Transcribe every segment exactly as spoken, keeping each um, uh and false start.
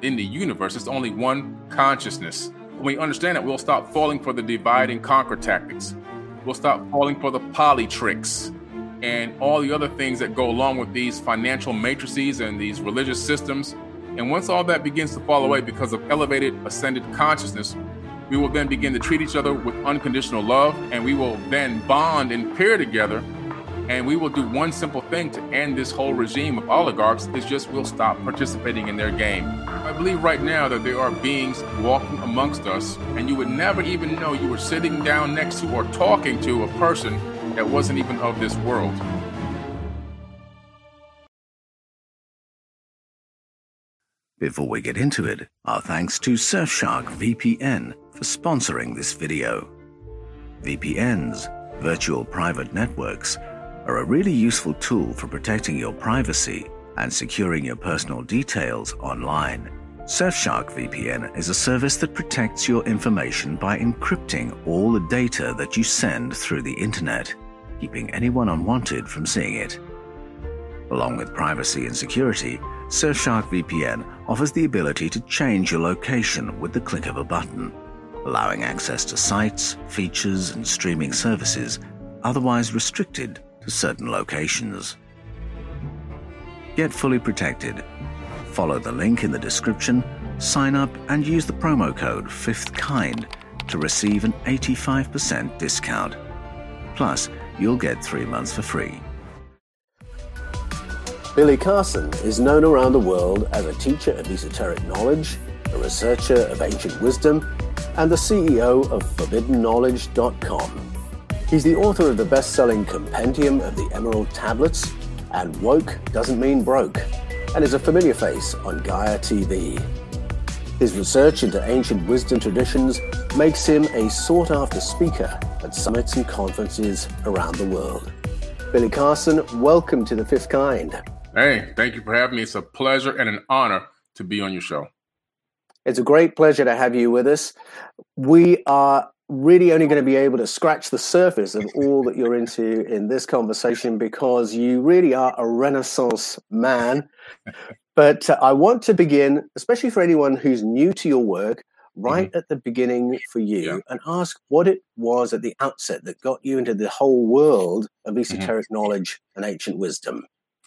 in the universe. It's only one consciousness. When we understand that, we'll stop falling for the divide and conquer tactics. We'll stop falling for the poly tricks and all the other things that go along with these financial matrices and these religious systems. And once all that begins to fall away because of elevated, ascended consciousness, we will then begin to treat each other with unconditional love, and we will then bond and pair together, and we will do one simple thing to end this whole regime of oligarchs. Is just we'll stop participating in their game. I believe right now that there are beings walking amongst us, and you would never even know you were sitting down next to or talking to a person that wasn't even of this world. Before we get into it, our thanks to Surfshark V P N for sponsoring this video. V P Ns, virtual private networks, are a really useful tool for protecting your privacy and securing your personal details online. Surfshark V P N is a service that protects your information by encrypting all the data that you send through the internet, keeping anyone unwanted from seeing it. Along with privacy and security, Surfshark V P N offers the ability to change your location with the click of a button, allowing access to sites, features, and streaming services otherwise restricted to certain locations. Get fully protected. Follow the link in the description, sign up, and use the promo code fifth kind to receive an eighty-five percent discount. Plus, you'll get three months for free. Billy Carson is known around the world as a teacher of esoteric knowledge, a researcher of ancient wisdom, and the C E O of forbidden knowledge dot com. He's the author of the best-selling Compendium of the Emerald Tablets and Woke Doesn't Mean Broke, and is a familiar face on Gaia T V. His research into ancient wisdom traditions makes him a sought-after speaker at summits and conferences around the world. Billy Carson, welcome to The Fifth Kind. Hey, thank you for having me. It's a pleasure and an honor to be on your show. It's a great pleasure to have you with us. We are really only going to be able to scratch the surface of all that you're into in this conversation because you really are a Renaissance man. But uh, I want to begin, especially for anyone who's new to your work, right mm-hmm. at the beginning for you, yeah. and ask what it was at the outset that got you into the whole world of esoteric mm-hmm. knowledge and ancient wisdom.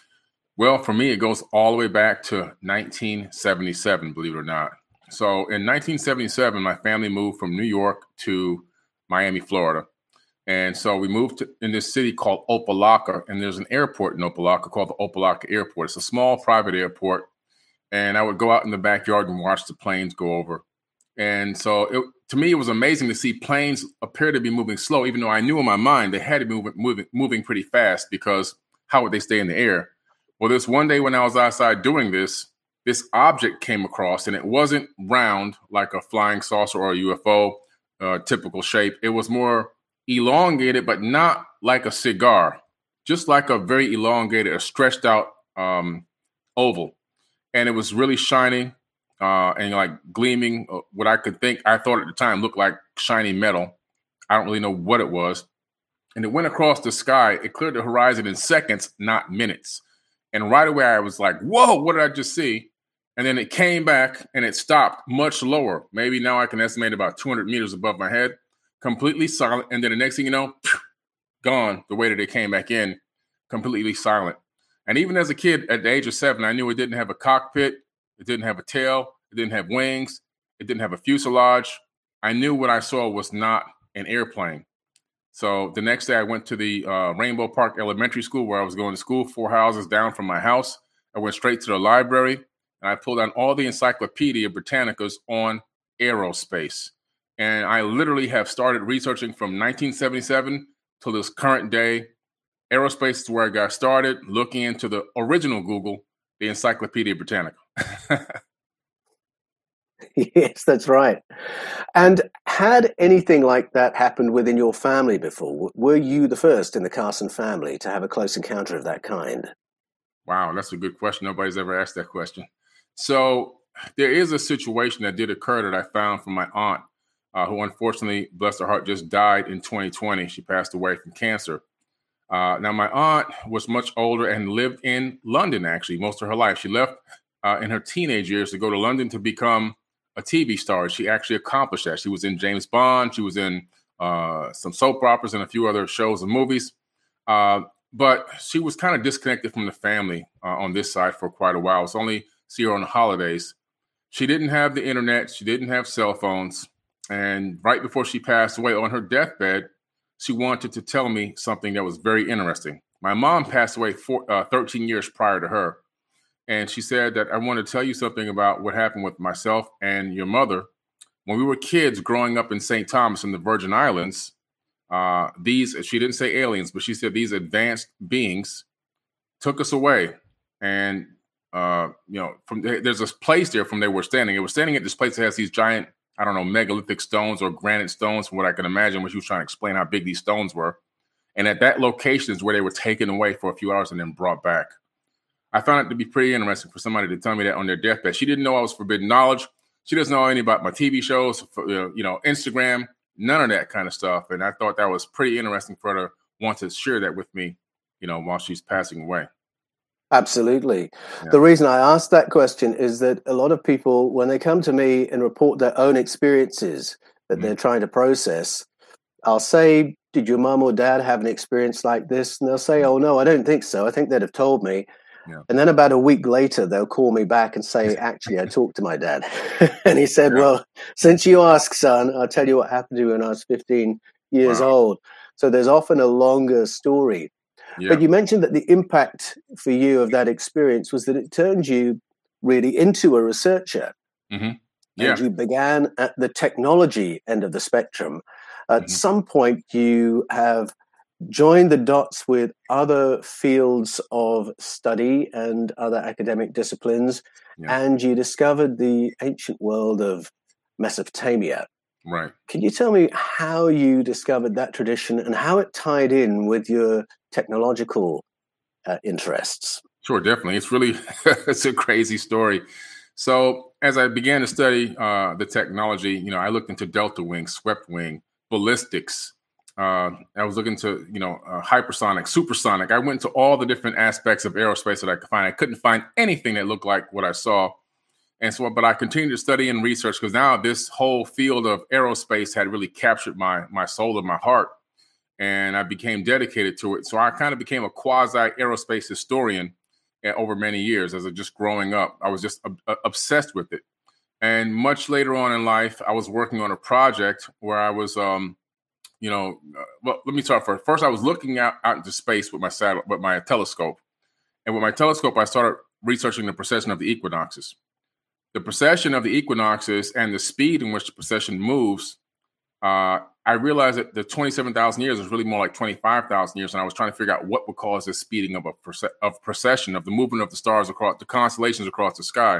Well, for me, it goes all the way back to nineteen seventy-seven, believe it or not. So in nineteen seventy-seven, my family moved from New York to Miami, Florida. And so we moved to, in this city called Opa-locka, and there's an airport in Opa-locka called the Opa-locka Airport. It's a small private airport. And I would go out in the backyard and watch the planes go over. And so it, to me, it was amazing to see planes appear to be moving slow, even though I knew in my mind they had to be moving, moving, moving pretty fast because how would they stay in the air? Well, this one day when I was outside doing this, this object came across, and it wasn't round like a flying saucer or a U F O, uh, typical shape. It was more elongated, but not like a cigar, just like a very elongated, a stretched out um, oval. And it was really shiny uh, and like gleaming. Uh, what I could think, I thought at the time looked like shiny metal. I don't really know what it was. And it went across the sky. It cleared the horizon in seconds, not minutes. And right away, I was like, whoa, what did I just see? And then it came back and it stopped much lower. Maybe now I can estimate about two hundred meters above my head, completely silent. And then the next thing you know, gone the way that it came back in, completely silent. And even as a kid at the age of seven, I knew it didn't have a cockpit. It didn't have a tail. It didn't have wings. It didn't have a fuselage. I knew what I saw was not an airplane. So the next day I went to the uh, Rainbow Park Elementary School where I was going to school, four houses down from my house. I went straight to the library and I pulled out all the Encyclopedia Britannicas on aerospace. And I literally have started researching from nineteen seventy-seven to this current day. Aerospace is where I got started looking into the original Google, the Encyclopedia Britannica. Yes, that's right. And had anything like that happened within your family before? Were you the first in the Carson family to have a close encounter of that kind? Wow, that's a good question. Nobody's ever asked that question. So there is a situation that did occur that I found from my aunt, uh, who unfortunately, bless her heart, just died in twenty twenty. She passed away from cancer. Uh, now, my aunt was much older and lived in London, actually, most of her life. She left uh, in her teenage years to go to London to become a T V star. She actually accomplished that. She was in James Bond. She was in uh, some soap operas and a few other shows and movies. Uh, but she was kind of disconnected from the family uh, on this side for quite a while. It was only see her on the holidays. She didn't have the internet. She didn't have cell phones. And right before she passed away on her deathbed, she wanted to tell me something that was very interesting. My mom passed away four, uh, thirteen years prior to her. And she said that I want to tell you something about what happened with myself and your mother. When we were kids growing up in Saint Thomas in the Virgin Islands, uh, these, she didn't say aliens, but she said these advanced beings took us away. And, uh, you know, from there's a place there from they were standing. It was standing at this place that has these giant, I don't know, megalithic stones or granite stones, from what I can imagine, when she was trying to explain how big these stones were. And at that location is where they were taken away for a few hours and then brought back. I found it to be pretty interesting for somebody to tell me that on their deathbed. She didn't know I was forbidden knowledge. She doesn't know any about my T V shows, you know, Instagram, none of that kind of stuff. And I thought that was pretty interesting for her to want to share that with me, you know, while she's passing away. Absolutely. Yeah. The reason I asked that question is that a lot of people, when they come to me and report their own experiences that mm-hmm. they're trying to process, I'll say, did your mom or dad have an experience like this? And they'll say, oh, no, I don't think so. I think they'd have told me. Yeah. And then about a week later, they'll call me back and say, actually, I talked to my dad. And he said, yeah. well, since you asked, son, I'll tell you what happened to you when I was fifteen years wow. old. So there's often a longer story. Yeah. But you mentioned that the impact for you of that experience was that it turned you really into a researcher. Mm-hmm. Yeah. And you began at the technology end of the spectrum. At mm-hmm. some point, you have joined the dots with other fields of study and other academic disciplines, yeah. and you discovered the ancient world of Mesopotamia. Right. Can you tell me how you discovered that tradition and how it tied in with your technological uh, interests? Sure, definitely. It's really, it's a crazy story. So as I began to study uh, the technology, you know, I looked into delta wing, swept wing, ballistics. Uh, I was looking to, you know, uh, hypersonic, supersonic. I went to all the different aspects of aerospace that I could find. I couldn't find anything that looked like what I saw. And so, but I continued to study and research because now this whole field of aerospace had really captured my my soul and my heart, and I became dedicated to it. So I kind of became a quasi aerospace historian over many years as a just growing up. I was just uh, obsessed with it. And much later on in life, I was working on a project where I was, um, you know, uh, well, let me start first. First, I was looking out, out into space with my satellite, with my telescope. And with my telescope, I started researching the precession of the equinoxes. The precession of the equinoxes and the speed in which the precession moves, uh, I realized that the twenty-seven thousand years is really more like twenty-five thousand years. And I was trying to figure out what would cause this speeding of a perce- of precession, of the movement of the stars across the constellations across the sky.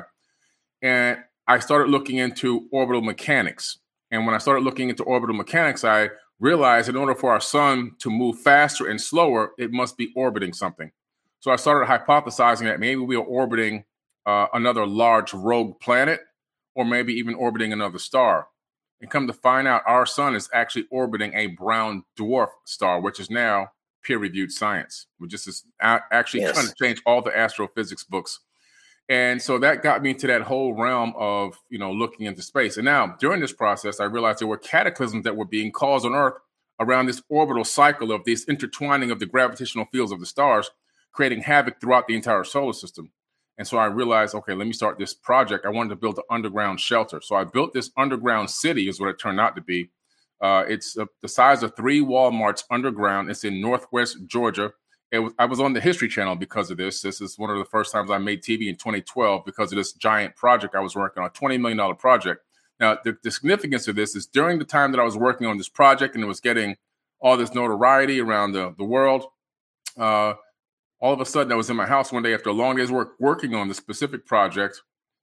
And I started looking into orbital mechanics. And when I started looking into orbital mechanics, I realized in order for our sun to move faster and slower, it must be orbiting something. So I started hypothesizing that maybe we are orbiting uh, another large rogue planet, or maybe even orbiting another star. And come to find out, our sun is actually orbiting a brown dwarf star, which is now peer-reviewed science, which is actually yes. trying to change all the astrophysics books. And so that got me into that whole realm of, you know, looking into space. And now during this process, I realized there were cataclysms that were being caused on Earth around this orbital cycle of this intertwining of the gravitational fields of the stars, creating havoc throughout the entire solar system. And so I realized, okay, let me start this project. I wanted to build an underground shelter. So I built this underground city is what it turned out to be. Uh, it's uh, the size of three Walmarts underground. It's in Northwest Georgia. It was, I was on the History Channel because of this. This is one of the first times I made T V in twenty twelve because of this giant project I was working on, a twenty million dollars project. Now, the, the significance of this is during the time that I was working on this project and it was getting all this notoriety around the, the world, uh, all of a sudden I was in my house one day after a long day's work working on this specific project,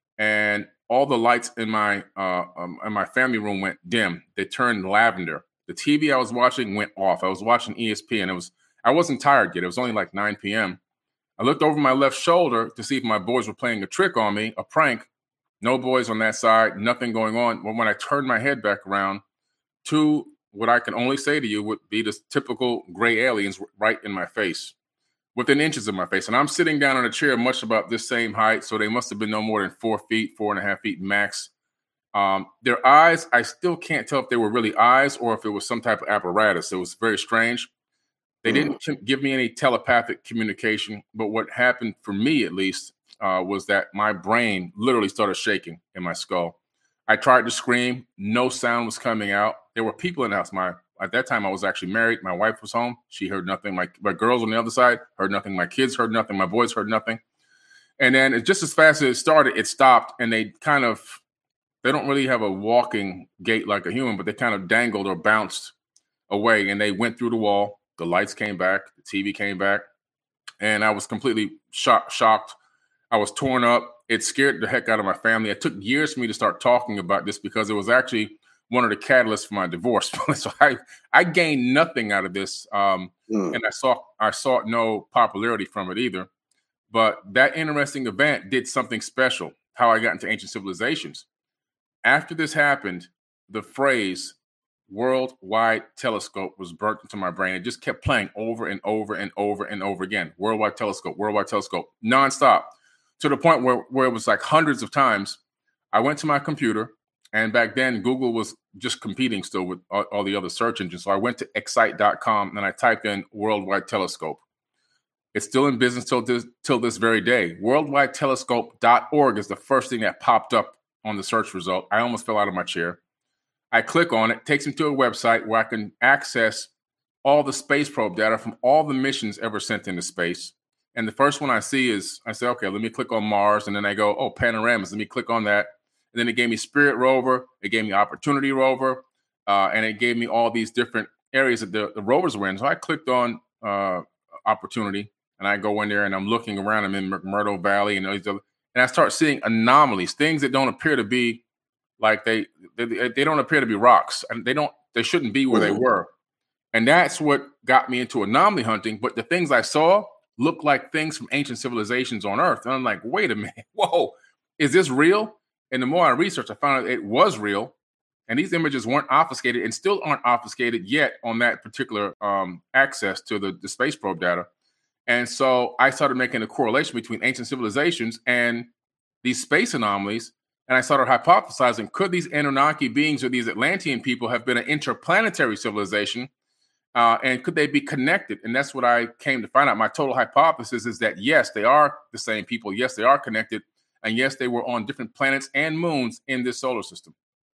and all the lights in my uh, um, in my family room went dim. They turned lavender. The T V I was watching went off. I was watching E S P N. It was I wasn't tired yet. It was only like nine p.m. I looked over my left shoulder to see if my boys were playing a trick on me, a prank. No boys on that side, nothing going on. But when I turned my head back around, two, what I can only say to you would be the typical gray aliens right in my face. within inches of my face. And I'm sitting down in a chair much about this same height. So they must have been no more than four feet, four and a half feet max. Um, their eyes, I still can't tell if they were really eyes or if it was some type of apparatus. It was very strange. They mm. didn't give me any telepathic communication. But what happened for me, at least, uh, was that my brain literally started shaking in my skull. I tried to scream. No sound was coming out. There were people in the house. My At that time, I was actually married. My wife was home. She heard nothing. My, my girls on the other side heard nothing. My kids heard nothing. My boys heard nothing. And then it, just as fast as it started, it stopped. And they kind of, they don't really have a walking gait like a human, but they kind of dangled or bounced away. And they went through the wall. The lights came back. The T V came back. And I was completely shock, shocked. I was torn up. It scared the heck out of my family. It took years for me to start talking about this because it was actually one of the catalysts for my divorce. So I, I gained nothing out of this. Um, mm. And I saw, I sought no popularity from it either. But that interesting event did something special, how I got into ancient civilizations. After this happened, the phrase worldwide telescope was burnt into my brain. It just kept playing over and over and over and over again. Worldwide telescope, worldwide telescope, nonstop, to the point where, where it was like hundreds of times. I went to my computer. And back then, Google was just competing still with all, all the other search engines. So I went to excite dot com and I typed in worldwide telescope. It's still in business till this, till this very day. worldwide telescope dot org is the first thing that popped up on the search result. I almost fell out of my chair. I click on it, takes me to a website where I can access all the space probe data from all the missions ever sent into space. And the first one I see is, I say, okay, let me click on Mars. And then I go, oh, panoramas, let me click on that. And then it gave me Spirit rover, it gave me Opportunity rover, uh, and it gave me all these different areas that the, the rovers were in. So I clicked on uh, Opportunity, and I go in there, and I'm looking around. I'm in McMurdo Valley, and, these other, and I start seeing anomalies, things that don't appear to be like they, they they don't appear to be rocks, and they don't they shouldn't be where mm-hmm. they were. And that's what got me into anomaly hunting. But the things I saw looked like things from ancient civilizations on Earth, and I'm like, wait a minute, whoa, is this real? And the more I researched, I found out it was real. And these images weren't obfuscated and still aren't obfuscated yet on that particular um, access to the, the space probe data. And so I started making a correlation between ancient civilizations and these space anomalies. And I started hypothesizing, could these Anunnaki beings or these Atlantean people have been an interplanetary civilization? Uh, and could they be connected? And that's what I came to find out. My total hypothesis is that, yes, they are the same people. Yes, they are connected. And yes, they were on different planets and moons in this solar system.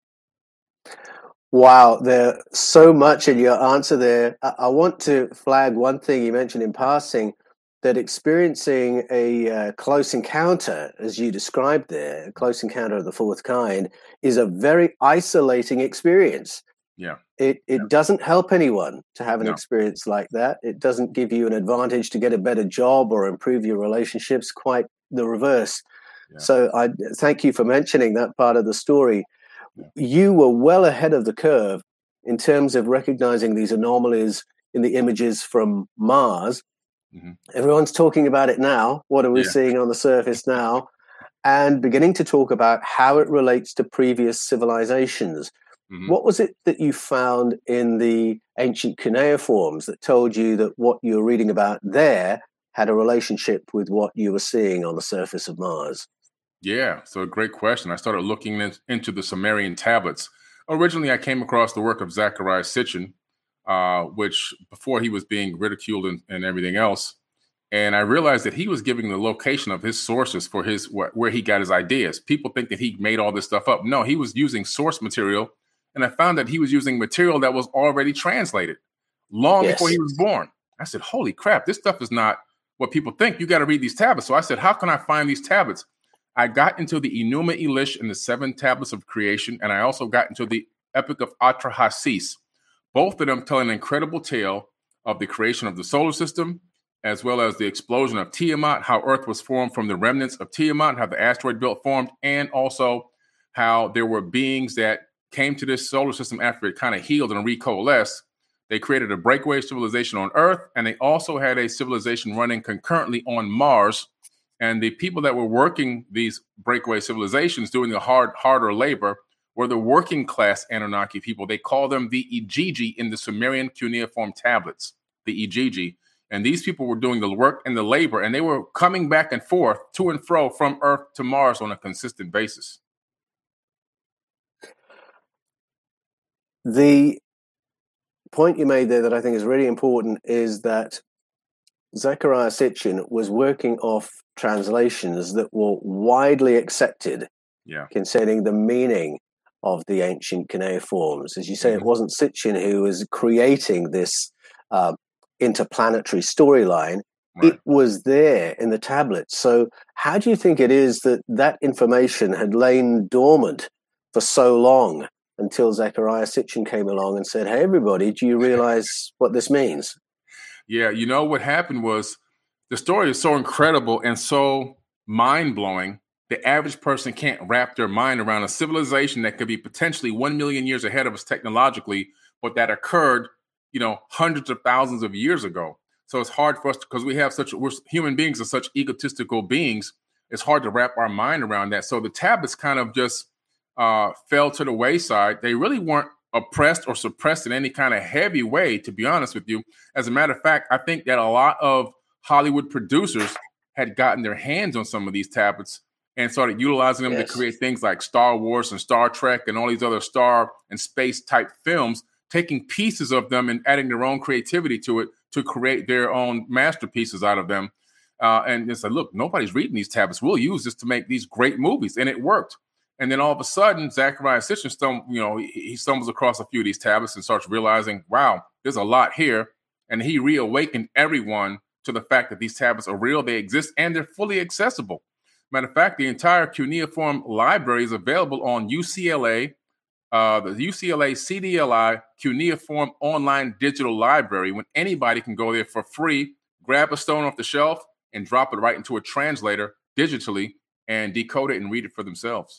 Wow, there's so much in your answer there. I, I want to flag one thing you mentioned in passing, that experiencing a uh, close encounter, as you described there, a close encounter of the fourth kind, is a very isolating experience. Yeah. It it yeah. doesn't help anyone to have an no. experience like that. It doesn't give you an advantage to get a better job or improve your relationships, quite the reverse. Yeah. So I thank you for mentioning that part of the story. Yeah. You were well ahead of the curve in terms of recognizing these anomalies in the images from Mars. Mm-hmm. Everyone's talking about it now. What are we yeah. seeing on the surface now? And beginning to talk about how it relates to previous civilizations. Mm-hmm. What was it that you found in the ancient cuneiforms that told you that what you're reading about there had a relationship with what you were seeing on the surface of Mars? Yeah, so a great question. I started looking in, into the Sumerian tablets. Originally, I came across the work of Zecharia Sitchin, uh, which before he was being ridiculed and, and everything else. And I realized that he was giving the location of his sources for his wh- where he got his ideas. People think that he made all this stuff up. No, he was using source material. And I found that he was using material that was already translated long yes. before he was born. I said, holy crap, this stuff is not what people think. You got to read these tablets. So I said, how can I find these tablets? I got into the Enuma Elish and the seven tablets of creation, and I also got into the Epic of Atrahasis. Both of them tell an incredible tale of the creation of the solar system, as well as the explosion of Tiamat, how Earth was formed from the remnants of Tiamat, how the asteroid belt formed, and also how there were beings that came to this solar system after it kind of healed and recoalesced. They created a breakaway civilization on Earth, and they also had a civilization running concurrently on Mars. And the people that were working these breakaway civilizations, doing the hard, harder labor, were the working class Anunnaki people. They call them the Igigi in the Sumerian cuneiform tablets, the Igigi. And these people were doing the work and the labor, and they were coming back and forth to and fro from Earth to Mars on a consistent basis. The point you made there that I think is really important is that Zecharia Sitchin was working off translations that were widely accepted yeah. concerning the meaning of the ancient cuneiforms. As you say, mm-hmm. it wasn't Sitchin who was creating this uh, interplanetary storyline. Right. It was there in the tablets. So how do you think it is that that information had lain dormant for so long until Zecharia Sitchin came along and said, hey, everybody, do you realize what this means? Yeah, you know, what happened was the story is so incredible and so mind-blowing, the average person can't wrap their mind around a civilization that could be potentially one million years ahead of us technologically, but that occurred, you know, hundreds of thousands of years ago. So it's hard for us because we have such, we're human beings are such egotistical beings. It's hard to wrap our mind around that. So the tablets kind of just uh, fell to the wayside. They really weren't oppressed or suppressed in any kind of heavy way, to be honest with you. As a matter of fact, I think that a lot of Hollywood producers had gotten their hands on some of these tablets and started utilizing them yes. to create things like Star Wars and Star Trek and all these other star and space type films, taking pieces of them and adding their own creativity to it to create their own masterpieces out of them. Uh, and it's like, look, nobody's reading these tablets. We'll use this to make these great movies. And it worked. And then all of a sudden, Zecharia Sitchin, stum- you know, he, he stumbles across a few of these tablets and starts realizing, wow, there's a lot here. And he reawakened everyone to the fact that these tablets are real, they exist, and they're fully accessible. Matter of fact, the entire cuneiform library is available on U C L A, uh, the U C L A C D L I Cuneiform Online Digital Library, when anybody can go there for free, grab a stone off the shelf, and drop it right into a translator digitally and decode it and read it for themselves.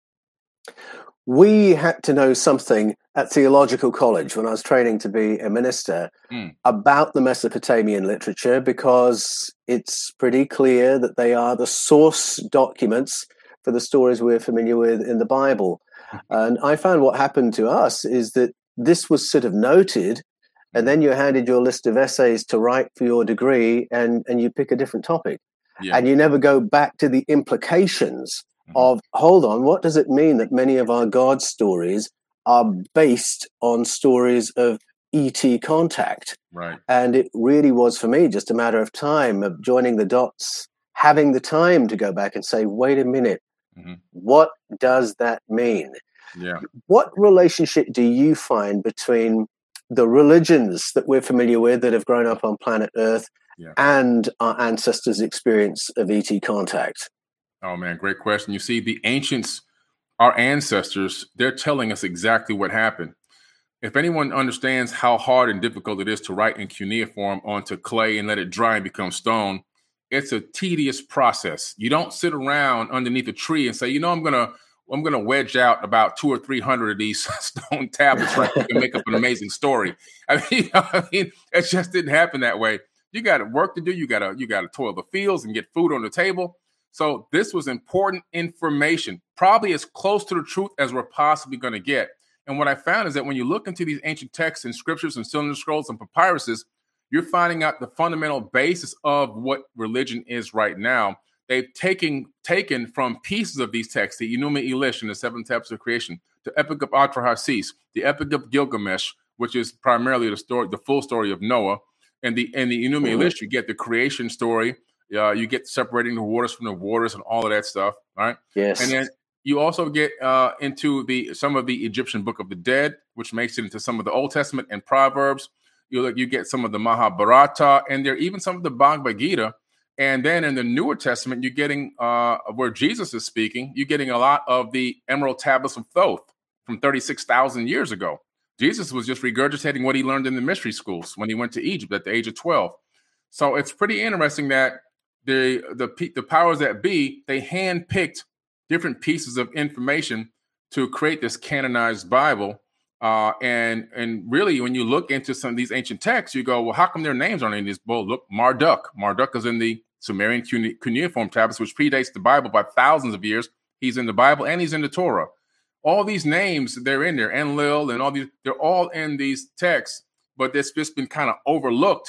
We had to know something at theological college when I was training to be a minister mm. about the Mesopotamian literature, because it's pretty clear that they are the source documents for the stories we're familiar with in the Bible. And I found what happened to us is that this was sort of noted, and then you handed your list of essays to write for your degree, and, and you pick a different topic. Yeah. And you never go back to the implications of, hold on, what does it mean that many of our God stories are based on stories of E T contact? Right. And it really was, for me, just a matter of time of joining the dots, having the time to go back and say, wait a minute, mm-hmm. what does that mean? Yeah. What relationship do you find between the religions that we're familiar with that have grown up on planet Earth yeah. and our ancestors' experience of E T contact? Oh, man, great question. You see, the ancients, our ancestors, they're telling us exactly what happened. If anyone understands how hard and difficult it is to write in cuneiform onto clay and let it dry and become stone, it's a tedious process. You don't sit around underneath a tree and say, you know, I'm going to I'm going to wedge out about two or three hundred of these stone tablets right and make up an amazing story. I mean, you know, I mean, it just didn't happen that way. You got work to do. You got to you got to toil the fields and get food on the table. So this was important information, probably as close to the truth as we're possibly going to get. And what I found is that when you look into these ancient texts and scriptures and cylinder scrolls and papyruses, you're finding out the fundamental basis of what religion is right now. They've taken taken from pieces of these texts, the Enuma Elish and the Seven Tablets of Creation, the Epic of Atrahasis, the Epic of Gilgamesh, which is primarily the story, the full story of Noah, and the and the Enuma Elish, you get the creation story. Uh, you get separating the waters from the waters and all of that stuff, right? Yes. And then you also get uh, into the some of the Egyptian Book of the Dead, which makes it into some of the Old Testament and Proverbs. You you get some of the Mahabharata, and there even some of the Bhagavad Gita. And then in the Newer Testament, you're getting uh, where Jesus is speaking. You're getting a lot of the Emerald Tablets of Thoth from thirty-six thousand years ago. Jesus was just regurgitating what he learned in the mystery schools when he went to Egypt at the age of twelve. So it's pretty interesting that the the the powers that be, they handpicked different pieces of information to create this canonized Bible. Uh, and and really, when you look into some of these ancient texts, you go, well, how come their names aren't in this book? Look, Marduk. Marduk is in the Sumerian cune- cuneiform tablets, which predates the Bible by thousands of years. He's in the Bible and he's in the Torah. All these names, they're in there. Enlil and all these, they're all in these texts, but it's just been kind of overlooked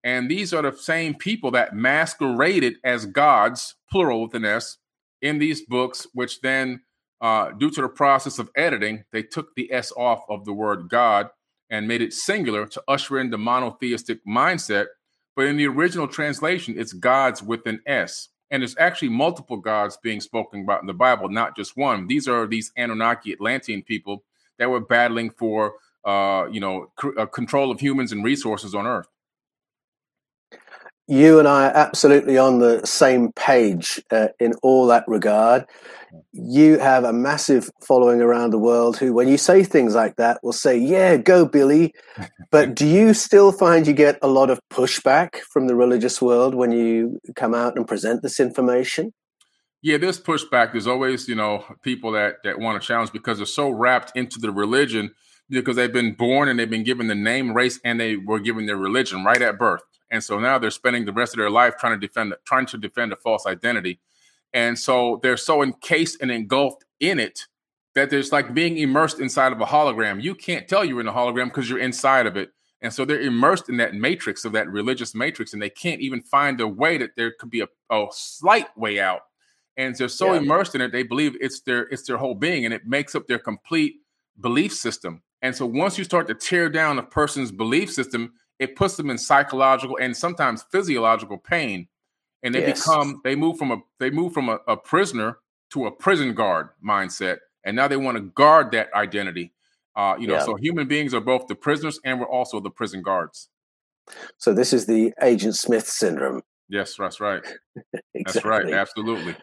And these are the same people that masqueraded as gods, plural with an S, in these books, which then, uh, due to the process of editing, they took the S off of the word God and made it singular to usher in the monotheistic mindset. But in the original translation, it's gods with an S. And there's actually multiple gods being spoken about in the Bible, not just one. These are these Anunnaki Atlantean people that were battling for, uh, you know, c- uh, control of humans and resources on Earth. You and I are absolutely on the same page uh, in all that regard. You have a massive following around the world who, when you say things like that, will say, yeah, go, Billy. But do you still find you get a lot of pushback from the religious world when you come out and present this information? Yeah, there's pushback. There's always, you know, people that, that want to challenge because they're so wrapped into the religion because they've been born and they've been given the name, race, and they were given their religion right at birth. And so now they're spending the rest of their life trying to defend, trying to defend a false identity. And so they're so encased and engulfed in it that there's like being immersed inside of a hologram. You can't tell you're in a hologram because you're inside of it. And so they're immersed in that matrix of that religious matrix, and they can't even find a way that there could be a, a slight way out. And they're so yeah. immersed in it, they believe it's their it's their whole being, and it makes up their complete belief system. And so once you start to tear down a person's belief system, it puts them in psychological and sometimes physiological pain. And they yes. become, they move from a, they move from a, a prisoner to a prison guard mindset. And now they want to guard that identity. Uh, you know, yeah. so human beings are both the prisoners and we're also the prison guards. So this is the Agent Smith syndrome. Yes, that's right. Exactly. That's right. Absolutely.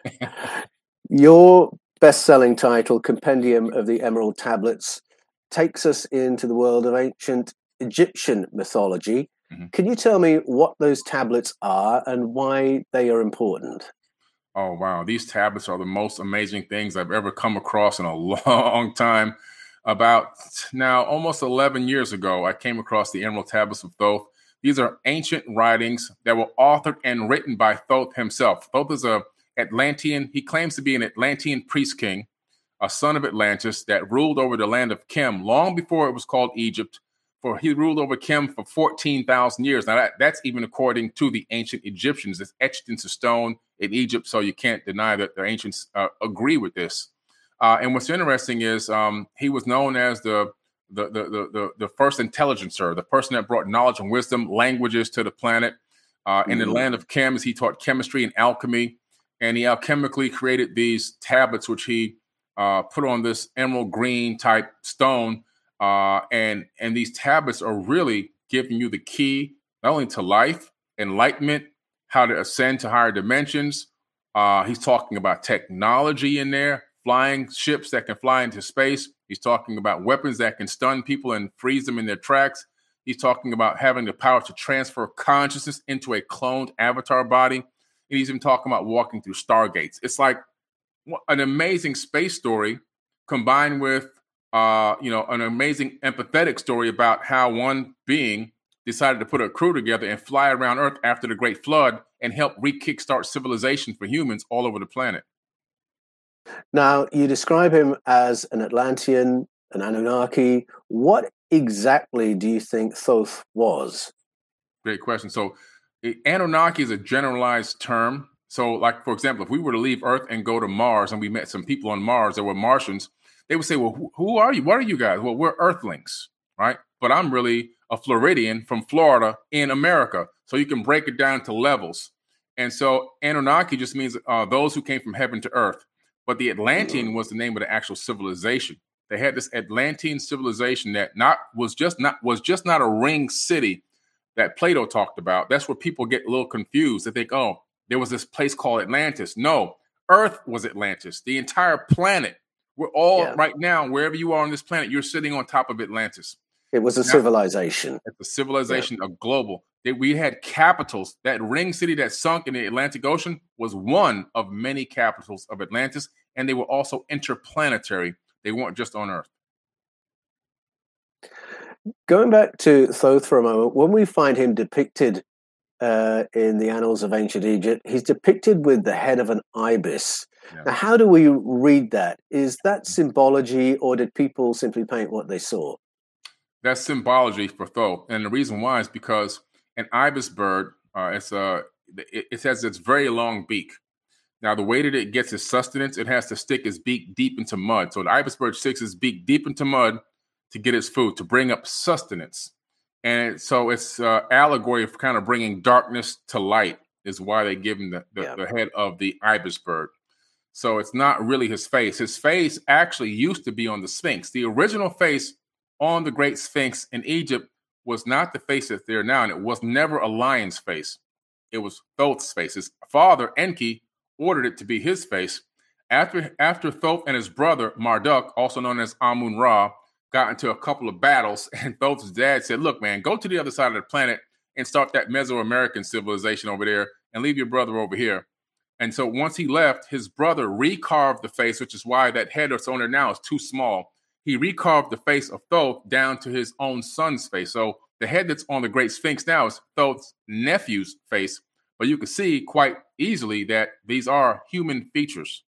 Your best-selling title, Compendium of the Emerald Tablets, takes us into the world of ancient Egyptian mythology. Mm-hmm. Can you tell me what those tablets are and why they are important? Oh, wow. These tablets are the most amazing things I've ever come across in a long time. About now, almost eleven years ago, I came across the Emerald Tablets of Thoth. These are ancient writings that were authored and written by Thoth himself. Thoth is a Atlantean. He claims to be an Atlantean priest king, a son of Atlantis that ruled over the land of Kem long before it was called Egypt. For he ruled over Kem for fourteen thousand years. Now, that, that's even according to the ancient Egyptians. It's etched into stone in Egypt, so you can't deny that the ancients uh, agree with this. Uh, and what's interesting is um, he was known as the the, the the the the first intelligencer, the person that brought knowledge and wisdom, languages to the planet. Uh, in mm-hmm. the land of Kem, he taught chemistry and alchemy, and he alchemically created these tablets, which he uh, put on this emerald green type stone. Uh, and and these tablets are really giving you the key not only to life, enlightenment, how to ascend to higher dimensions. Uh, he's talking about technology in there, flying ships that can fly into space. He's talking about weapons that can stun people and freeze them in their tracks. He's talking about having the power to transfer consciousness into a cloned avatar body. And he's even talking about walking through stargates. It's like an amazing space story combined with Uh, you know, an amazing empathetic story about how one being decided to put a crew together and fly around Earth after the Great Flood and help re-kickstart civilization for humans all over the planet. Now, you describe him as an Atlantean, an Anunnaki. What exactly do you think Thoth was? Great question. So Anunnaki is a generalized term. So like, for example, if we were to leave Earth and go to Mars and we met some people on Mars that were Martians, they would say, well, who, who are you? What are you guys? Well, we're Earthlings, right? But I'm really a Floridian from Florida in America. So you can break it down to levels. And so Anunnaki just means uh, those who came from heaven to earth. But the Atlantean was the name of the actual civilization. They had this Atlantean civilization that not was just not was just not a ring city that Plato talked about. That's where people get a little confused. They think, oh, there was this place called Atlantis. No, Earth was Atlantis. The entire planet. We're all yeah. right now, wherever you are on this planet, you're sitting on top of Atlantis. It was a now, civilization. It's a civilization, yeah. a global. That we had capitals. That ring city that sunk in the Atlantic Ocean was one of many capitals of Atlantis, and they were also interplanetary. They weren't just on Earth. Going back to Thoth for a moment, when we find him depicted uh, in the annals of ancient Egypt, he's depicted with the head of an ibis. Yeah. Now, how do we read that? Is that symbology, or did people simply paint what they saw? That's symbology for Thoth. And the reason why is because an ibis bird. Uh, it's a it, it has its very long beak. Now, the way that it gets its sustenance, it has to stick its beak deep into mud. So the ibis bird sticks its beak deep into mud to get its food, to bring up sustenance. And so it's uh, allegory of kind of bringing darkness to light is why they give him the, the, yeah. the head of the ibis bird. So it's not really his face. His face actually used to be on the Sphinx. The original face on the Great Sphinx in Egypt was not the face that's there now, and it was never a lion's face. It was Thoth's face. His father, Enki, ordered it to be his face. After, after Thoth and his brother, Marduk, also known as Amun-Ra, got into a couple of battles, and Thoth's dad said, look, man, go to the other side of the planet and start that Mesoamerican civilization over there and leave your brother over here. And so once he left, his brother recarved the face, which is why that head that's on there now is too small. He recarved the face of Thoth down to his own son's face. So the head that's on the Great Sphinx now is Thoth's nephew's face. But you can see quite easily that these are human features.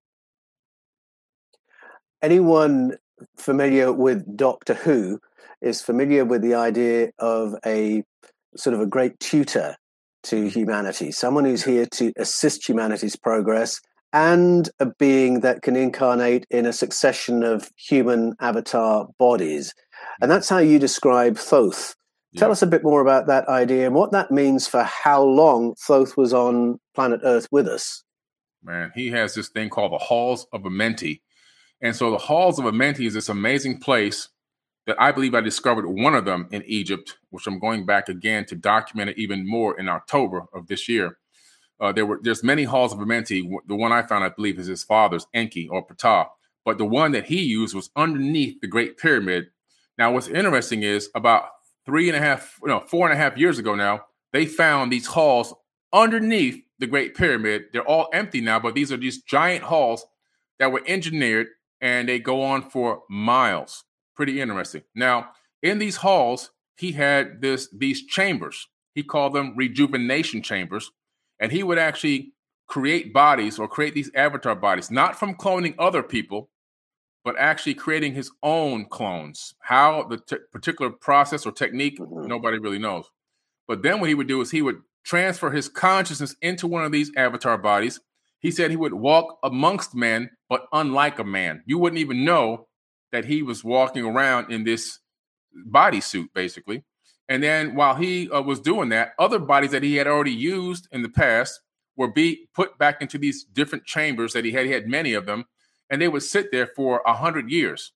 Anyone familiar with Doctor Who is familiar with the idea of a sort of a great tutor to humanity, someone who's here to assist humanity's progress, and a being that can incarnate in a succession of human avatar bodies. And that's how you describe Thoth. Yeah. Tell us a bit more about that idea and what that means for how long Thoth was on planet Earth with us. Man, he has this thing called the Halls of Amenti. And so the Halls of Amenti is this amazing place that I believe I discovered one of them in Egypt, which I'm going back again to document it even more in October of this year. Uh, there were there's many Halls of Amenti. The one I found, I believe, is his father's, Enki or Ptah. But the one that he used was underneath the Great Pyramid. Now, what's interesting is about three and a half, no, four and a half years ago now, they found these halls underneath the Great Pyramid. They're all empty now, but these are these giant halls that were engineered, and they go on for miles. Pretty interesting. Now, in these halls, he had this these chambers. He called them rejuvenation chambers, and he would actually create bodies or create these avatar bodies, not from cloning other people, but actually creating his own clones. How the t- particular process or technique, nobody really knows. But then what he would do is he would transfer his consciousness into one of these avatar bodies. He said he would walk amongst men, but unlike a man. You wouldn't even know that he was walking around in this bodysuit, basically. And then while he uh, was doing that, other bodies that he had already used in the past were be put back into these different chambers that he had. He had many of them, and they would sit there for a hundred years.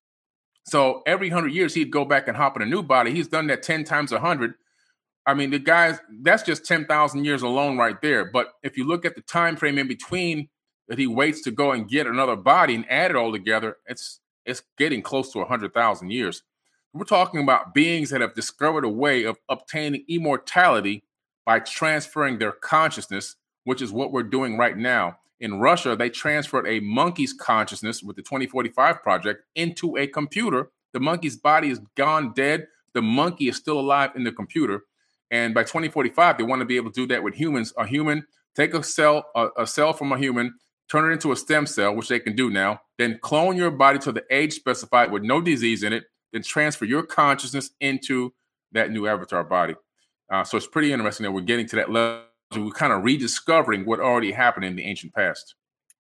So every hundred years, he'd go back and hop in a new body. He's done that ten times a hundred. I mean, the guys, that's just ten thousand years alone right there. But if you look at the time frame in between that he waits to go and get another body and add it all together, it's it's getting close to one hundred thousand years. We're talking about beings that have discovered a way of obtaining immortality by transferring their consciousness, which is what we're doing right now. In Russia, they transferred a monkey's consciousness with the twenty forty-five project into a computer. The monkey's body is gone dead. The monkey is still alive in the computer. And by twenty forty-five, they want to be able to do that with humans. A human, take a cell, a, a cell from a human, turn it into a stem cell, which they can do now, then clone your body to the age specified with no disease in it, then transfer your consciousness into that new avatar body. Uh, so it's pretty interesting that we're getting to that level. We're kind of rediscovering what already happened in the ancient past.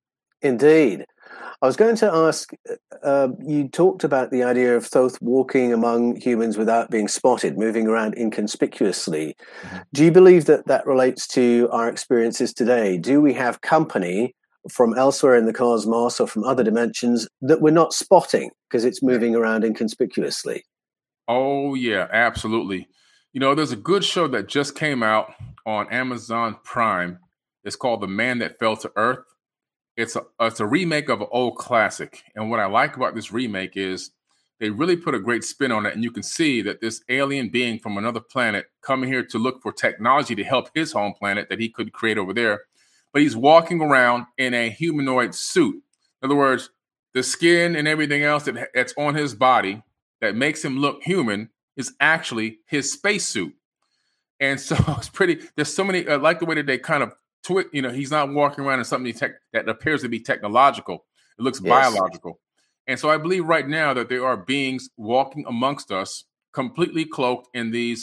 Indeed. I was going to ask, uh, you talked about the idea of Thoth walking among humans without being spotted, moving around inconspicuously. Mm-hmm. Do you believe that that relates to our experiences today? Do we have company from elsewhere in the cosmos or from other dimensions that we're not spotting because it's moving around inconspicuously? Oh, yeah, absolutely. You know, there's a good show that just came out on Amazon Prime. It's called The Man That Fell to Earth. It's a, it's a remake of an old classic. And what I like about this remake is they really put a great spin on it. And you can see that this alien being from another planet coming here to look for technology to help his home planet that he could create over there. But he's walking around in a humanoid suit. In other words, the skin and everything else that, that's on his body that makes him look human is actually his spacesuit. And so it's pretty, there's so many, I like the way that they kind of twit, you know, he's not walking around in something tech, that appears to be technological. It looks yes. biological. And so I believe right now that there are beings walking amongst us completely cloaked in these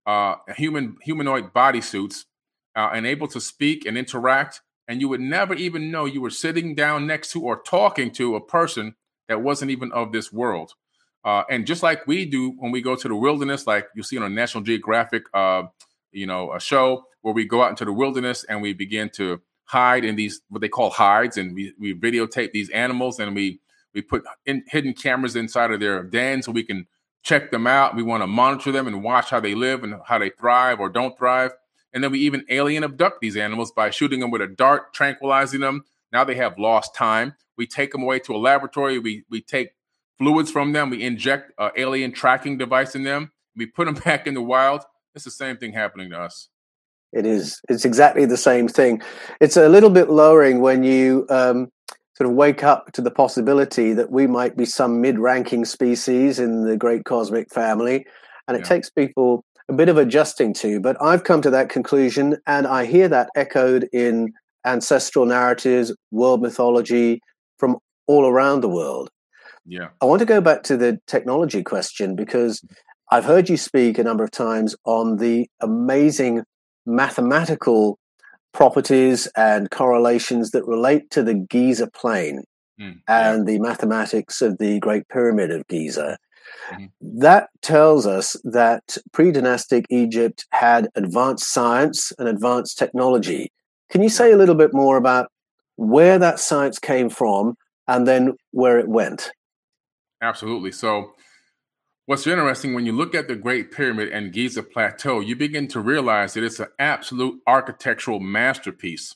uh, human humanoid bodysuits uh, and able to speak and interact. And you would never even know you were sitting down next to or talking to a person that wasn't even of this world. Uh, and just like we do when we go to the wilderness, like you see on a National Geographic, uh, you know, a show where we go out into the wilderness and we begin to hide in these, what they call hides. And we, we videotape these animals and we, we put in, hidden cameras inside of their dens so we can check them out. We want to monitor them and watch how they live and how they thrive or don't thrive. And then we even alien abduct these animals by shooting them with a dart, tranquilizing them. Now they have lost time. We take them away to a laboratory. We we take fluids from them. We inject an alien tracking device in them. We put them back in the wild. It's the same thing happening to us. It is. It's exactly the same thing. It's a little bit lowering when you um, sort of wake up to the possibility that we might be some mid-ranking species in the great cosmic family. And it yeah. takes people a bit of adjusting to. But I've come to that conclusion, and I hear that echoed in ancestral narratives, world mythology from all around the world. Yeah. I want to go back to the technology question because I've heard you speak a number of times on the amazing mathematical properties and correlations that relate to the Giza plane mm, and yeah. the mathematics of the Great Pyramid of Giza. Mm-hmm. That tells us that pre-dynastic Egypt had advanced science and advanced technology. Can you say a little bit more about where that science came from and then where it went? Absolutely. So what's interesting, when you look at the Great Pyramid and Giza Plateau, you begin to realize that it's an absolute architectural masterpiece.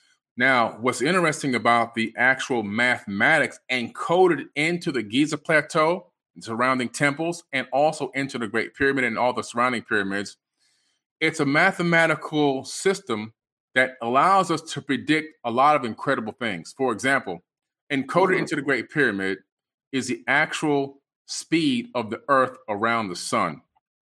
Now, what's interesting about the actual mathematics encoded into the Giza Plateau, surrounding temples, and also into the Great Pyramid and all the surrounding pyramids, it's a mathematical system that allows us to predict a lot of incredible things. For example, encoded into the Great Pyramid is the actual speed of the Earth around the sun.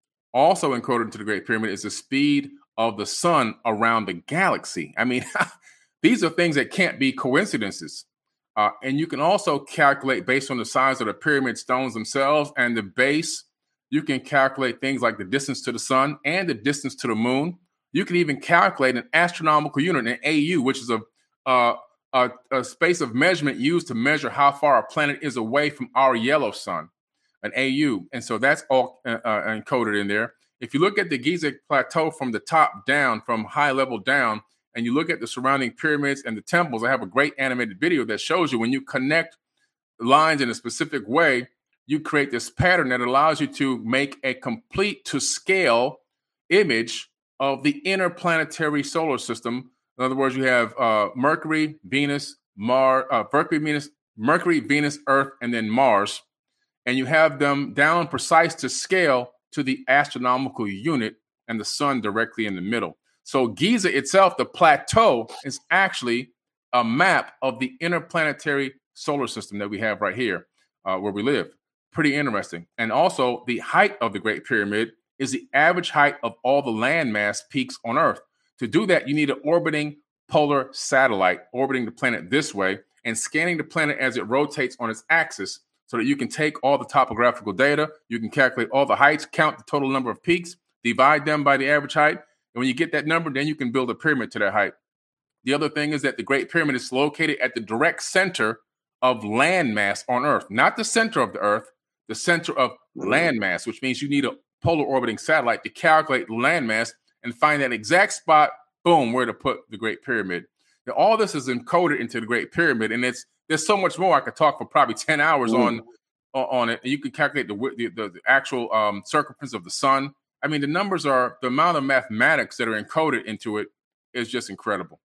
Also encoded into the Great Pyramid is the speed of the sun around the galaxy. I mean, these are things that can't be coincidences. Uh, and you can also calculate based on the size of the pyramid stones themselves and the base. You can calculate things like the distance to the sun and the distance to the moon. You can even calculate an astronomical unit, an A U, which is a, uh, a, a space of measurement used to measure how far a planet is away from our yellow sun, an A U. And so that's all uh, uh, encoded in there. If you look at the Giza Plateau from the top down, from high level down, and you look at the surrounding pyramids and the temples, I have a great animated video that shows you when you connect lines in a specific way, you create this pattern that allows you to make a complete to scale image of the interplanetary solar system. In other words, you have uh, Mercury, Venus, Mars, uh, Mercury, Venus, Mercury, Venus, Earth, and then Mars. And you have them down precise to scale to the astronomical unit and the sun directly in the middle. So Giza itself, the plateau, is actually a map of the interplanetary solar system that we have right here uh, where we live. Pretty interesting. And also the height of the Great Pyramid is the average height of all the landmass peaks on Earth. To do that, you need an orbiting polar satellite orbiting the planet this way and scanning the planet as it rotates on its axis so that you can take all the topographical data, you can calculate all the heights, count the total number of peaks, divide them by the average height. And when you get that number, then you can build a pyramid to that height. The other thing is that the Great Pyramid is located at the direct center of landmass on Earth, not the center of the Earth, the center of landmass, which means you need a polar orbiting satellite to calculate landmass and find that exact spot, boom, where to put the Great Pyramid. Now, all this is encoded into the Great Pyramid, and it's there's so much more. I could talk for probably ten hours on on it, and you can calculate the the, the, the actual um, circumference of the sun. I mean, the numbers are, the amount of mathematics that are encoded into it is just incredible.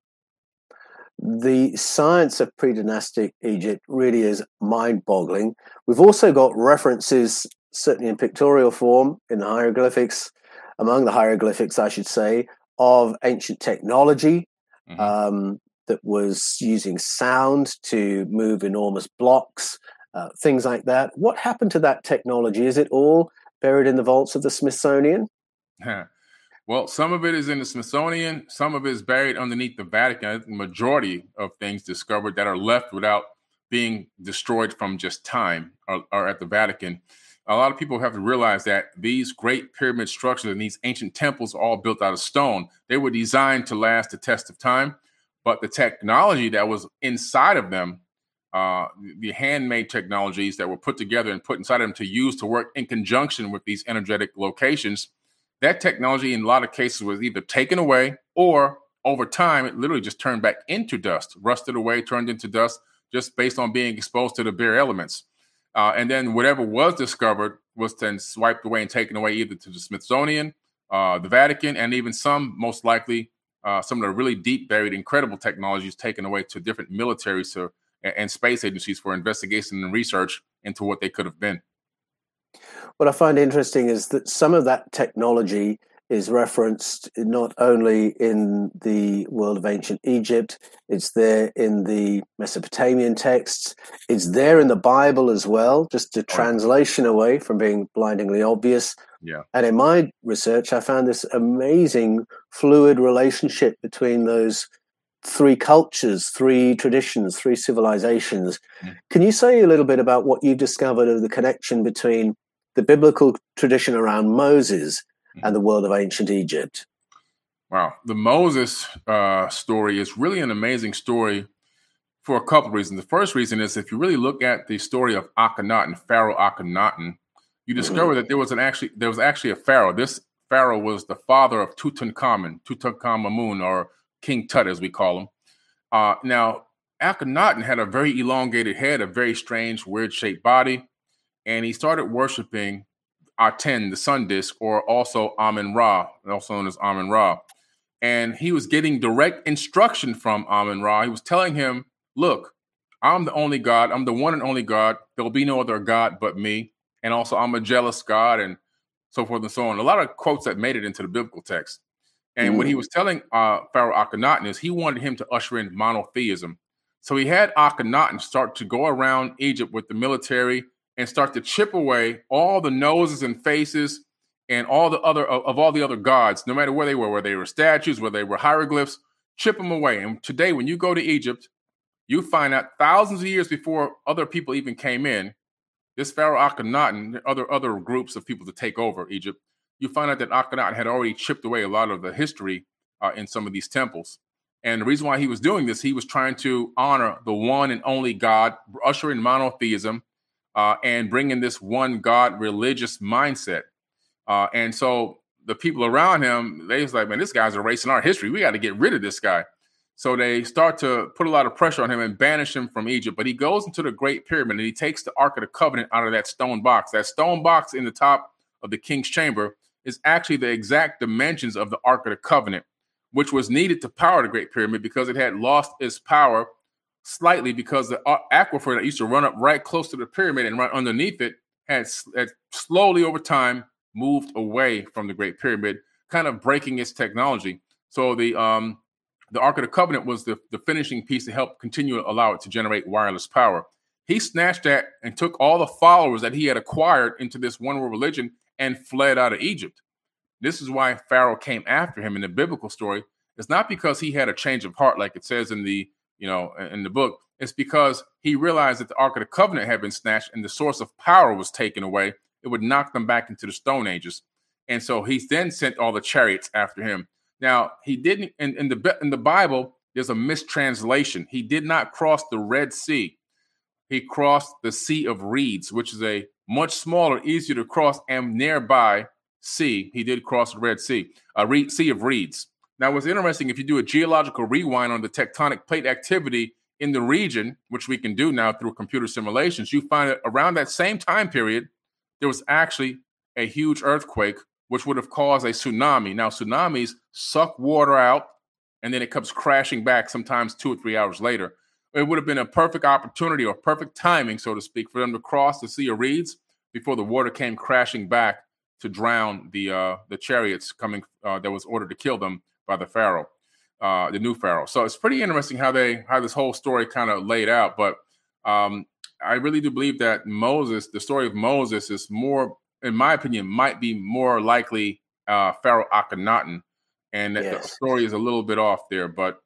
The science of pre-dynastic Egypt really is mind-boggling. We've also got references, certainly in pictorial form, in the hieroglyphics, among the hieroglyphics, I should say, of ancient technology mm-hmm. um, that was using sound to move enormous blocks, uh, things like that. What happened to that technology? Is it all buried in the vaults of the Smithsonian? Well, some of it is in the Smithsonian. Some of it is buried underneath the Vatican. The majority of things discovered that are left without being destroyed from just time are, are at the Vatican. a lot of people have to realize that these great pyramid structures and these ancient temples are all built out of stone. They were designed to last the test of time, but the technology that was inside of them, uh, the handmade technologies that were put together and put inside of them to use to work in conjunction with these energetic locations, that technology in a lot of cases was either taken away or over time, it literally just turned back into dust, rusted away, turned into dust, just based on being exposed to the bare elements. Uh, and then whatever was discovered was then swiped away and taken away either to the Smithsonian, uh, the Vatican, and even some, most likely, uh, some of the really deep buried, incredible technologies taken away to different militaries to, and, and space agencies for investigation and research into what they could have been. What I find interesting is that some of that technology is referenced not only in the world of ancient Egypt, it's there in the Mesopotamian texts, it's there in the Bible as well, just a translation away from being blindingly obvious. Yeah. And in my research, I found this amazing fluid relationship between those three cultures, three traditions, three civilizations. Mm. Can you say a little bit about what you discovered of the connection between the biblical tradition around Moses and the world of ancient Egypt? Wow. The Moses uh, story is really an amazing story for a couple of reasons. The first reason is if you really look at the story of Akhenaten, Pharaoh Akhenaten, you discover mm-hmm. that there was an actually there was actually a pharaoh. This pharaoh was the father of Tutankhamun, Tutankhamun, or King Tut, as we call him. Uh, now, Akhenaten had a very elongated head, a very strange, weird-shaped body, and he started worshiping Aten, the sun disk, or also Amun-Ra, also known as Amun-Ra. And he was getting direct instruction from Amun-Ra. He was telling him, look, I'm the only God. I'm the one and only God. There will be no other God but me. And also, I'm a jealous God, and so forth and so on. A lot of quotes that made it into the biblical text. And mm-hmm. what he was telling uh, Pharaoh Akhenaten is he wanted him to usher in monotheism. So he had Akhenaten start to go around Egypt with the military and start to chip away all the noses and faces and all the other of, of all the other gods, no matter where they were, whether they were statues, whether they were hieroglyphs, chip them away. And today, when you go to Egypt, you find out thousands of years before other people even came in, this Pharaoh Akhenaten, other other groups of people to take over Egypt, you find out that Akhenaten had already chipped away a lot of the history uh, in some of these temples. And the reason why he was doing this, he was trying to honor the one and only God, usher in monotheism, Uh, and bring in this one God religious mindset. Uh, and so the people around him, they was like, man, this guy's erasing our history. We got to get rid of this guy. So they start to put a lot of pressure on him and banish him from Egypt. But he goes into the Great Pyramid and he takes the Ark of the Covenant out of that stone box. That stone box in the top of the king's chamber is actually the exact dimensions of the Ark of the Covenant, which was needed to power the Great Pyramid because it had lost its power slightly because the aquifer that used to run up right close to the pyramid and run underneath it had, had slowly over time moved away from the Great Pyramid, kind of breaking its technology. So the um, the Ark of the Covenant was the, the finishing piece to help continue to allow it to generate wireless power. He snatched that and took all the followers that he had acquired into this one world religion and fled out of Egypt. This is why Pharaoh came after him in the biblical story. It's not because he had a change of heart like it says in the you know, in the book. It's because he realized that the Ark of the Covenant had been snatched and the source of power was taken away. It would knock them back into the Stone Ages. And so he then sent all the chariots after him. Now, he didn't, in, in the in the Bible, there's a mistranslation. He did not cross the Red Sea. He crossed the Sea of Reeds, which is a much smaller, easier to cross and nearby sea. He did cross the Red Sea, a re- Sea of Reeds. Now, what's interesting, if you do a geological rewind on the tectonic plate activity in the region, which we can do now through computer simulations, you find that around that same time period, there was actually a huge earthquake, which would have caused a tsunami. Now, tsunamis suck water out, and then it comes crashing back sometimes two or three hours later. It would have been a perfect opportunity or perfect timing, so to speak, for them to cross the Sea of Reeds before the water came crashing back to drown the uh, the chariots coming uh, that was ordered to kill them by the Pharaoh, uh, the new Pharaoh. So it's pretty interesting how they how this whole story kind of laid out. But um, I really do believe that Moses, the story of Moses, is more, in my opinion, might be more likely uh, Pharaoh Akhenaten, and that yes. the story is a little bit off there. But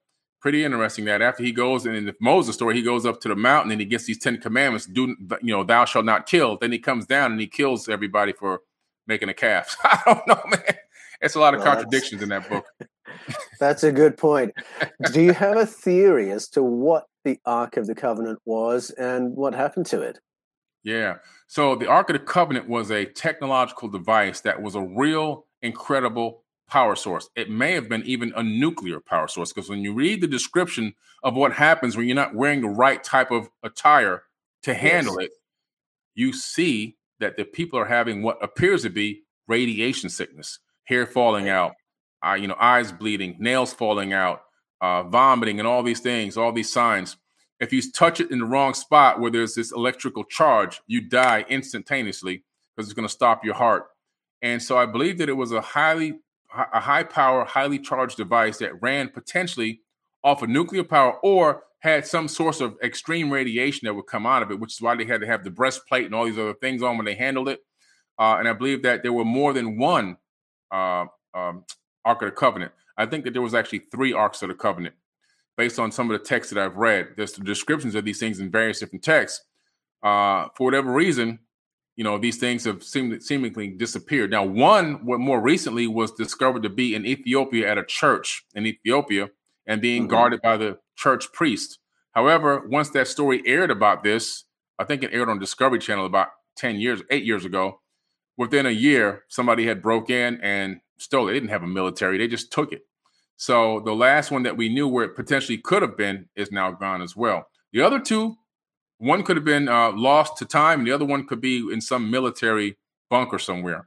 pretty interesting that after he goes, and in the Moses story, he goes up to the mountain and he gets these Ten Commandments, do, you know, thou shalt not kill. Then he comes down and he kills everybody for making a calf. I don't know, man. It's a lot of well, contradictions in that book. That's a good point. Do you have a theory as to what the Ark of the Covenant was and what happened to it? Yeah. So the Ark of the Covenant was a technological device that was a real incredible power source. It may have been even a nuclear power source, because when you read the description of what happens when you're not wearing the right type of attire to handle yes. it, you see that the people are having what appears to be radiation sickness, hair falling out, uh, you know, eyes bleeding, nails falling out, uh, vomiting, and all these things, all these signs. If you touch it in the wrong spot where there's this electrical charge, you die instantaneously because it's going to stop your heart. And so I believe that it was a highly, a high power, highly charged device that ran potentially off of nuclear power or had some source of extreme radiation that would come out of it, which is why they had to have the breastplate and all these other things on when they handled it. Uh, and I believe that there were more than one uh, um, Ark of the Covenant. I think that there was actually three Arks of the Covenant based on some of the texts that I've read. There's the descriptions of these things in various different texts. Uh, for whatever reason, you know, these things have seem- seemingly disappeared. Now, one, what more recently was discovered to be in Ethiopia at a church in Ethiopia and being mm-hmm. guarded by the church priest. However, once that story aired about this, I think it aired on Discovery Channel about ten years, eight years ago. Within a year, somebody had broke in and stole it. They didn't have a military. They just took it. So the last one that we knew where it potentially could have been is now gone as well. The other two, one could have been uh, lost to time, and the other one could be in some military bunker somewhere.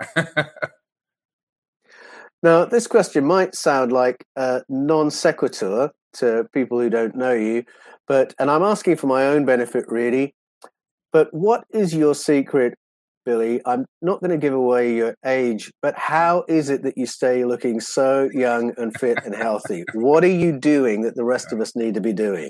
Now, this question might sound like a non sequitur to people who don't know you, but, and I'm asking for my own benefit, really, but what is your secret, Billy? I'm not going to give away your age, but how is it that you stay looking so young and fit and healthy? What are you doing that the rest of us need to be doing?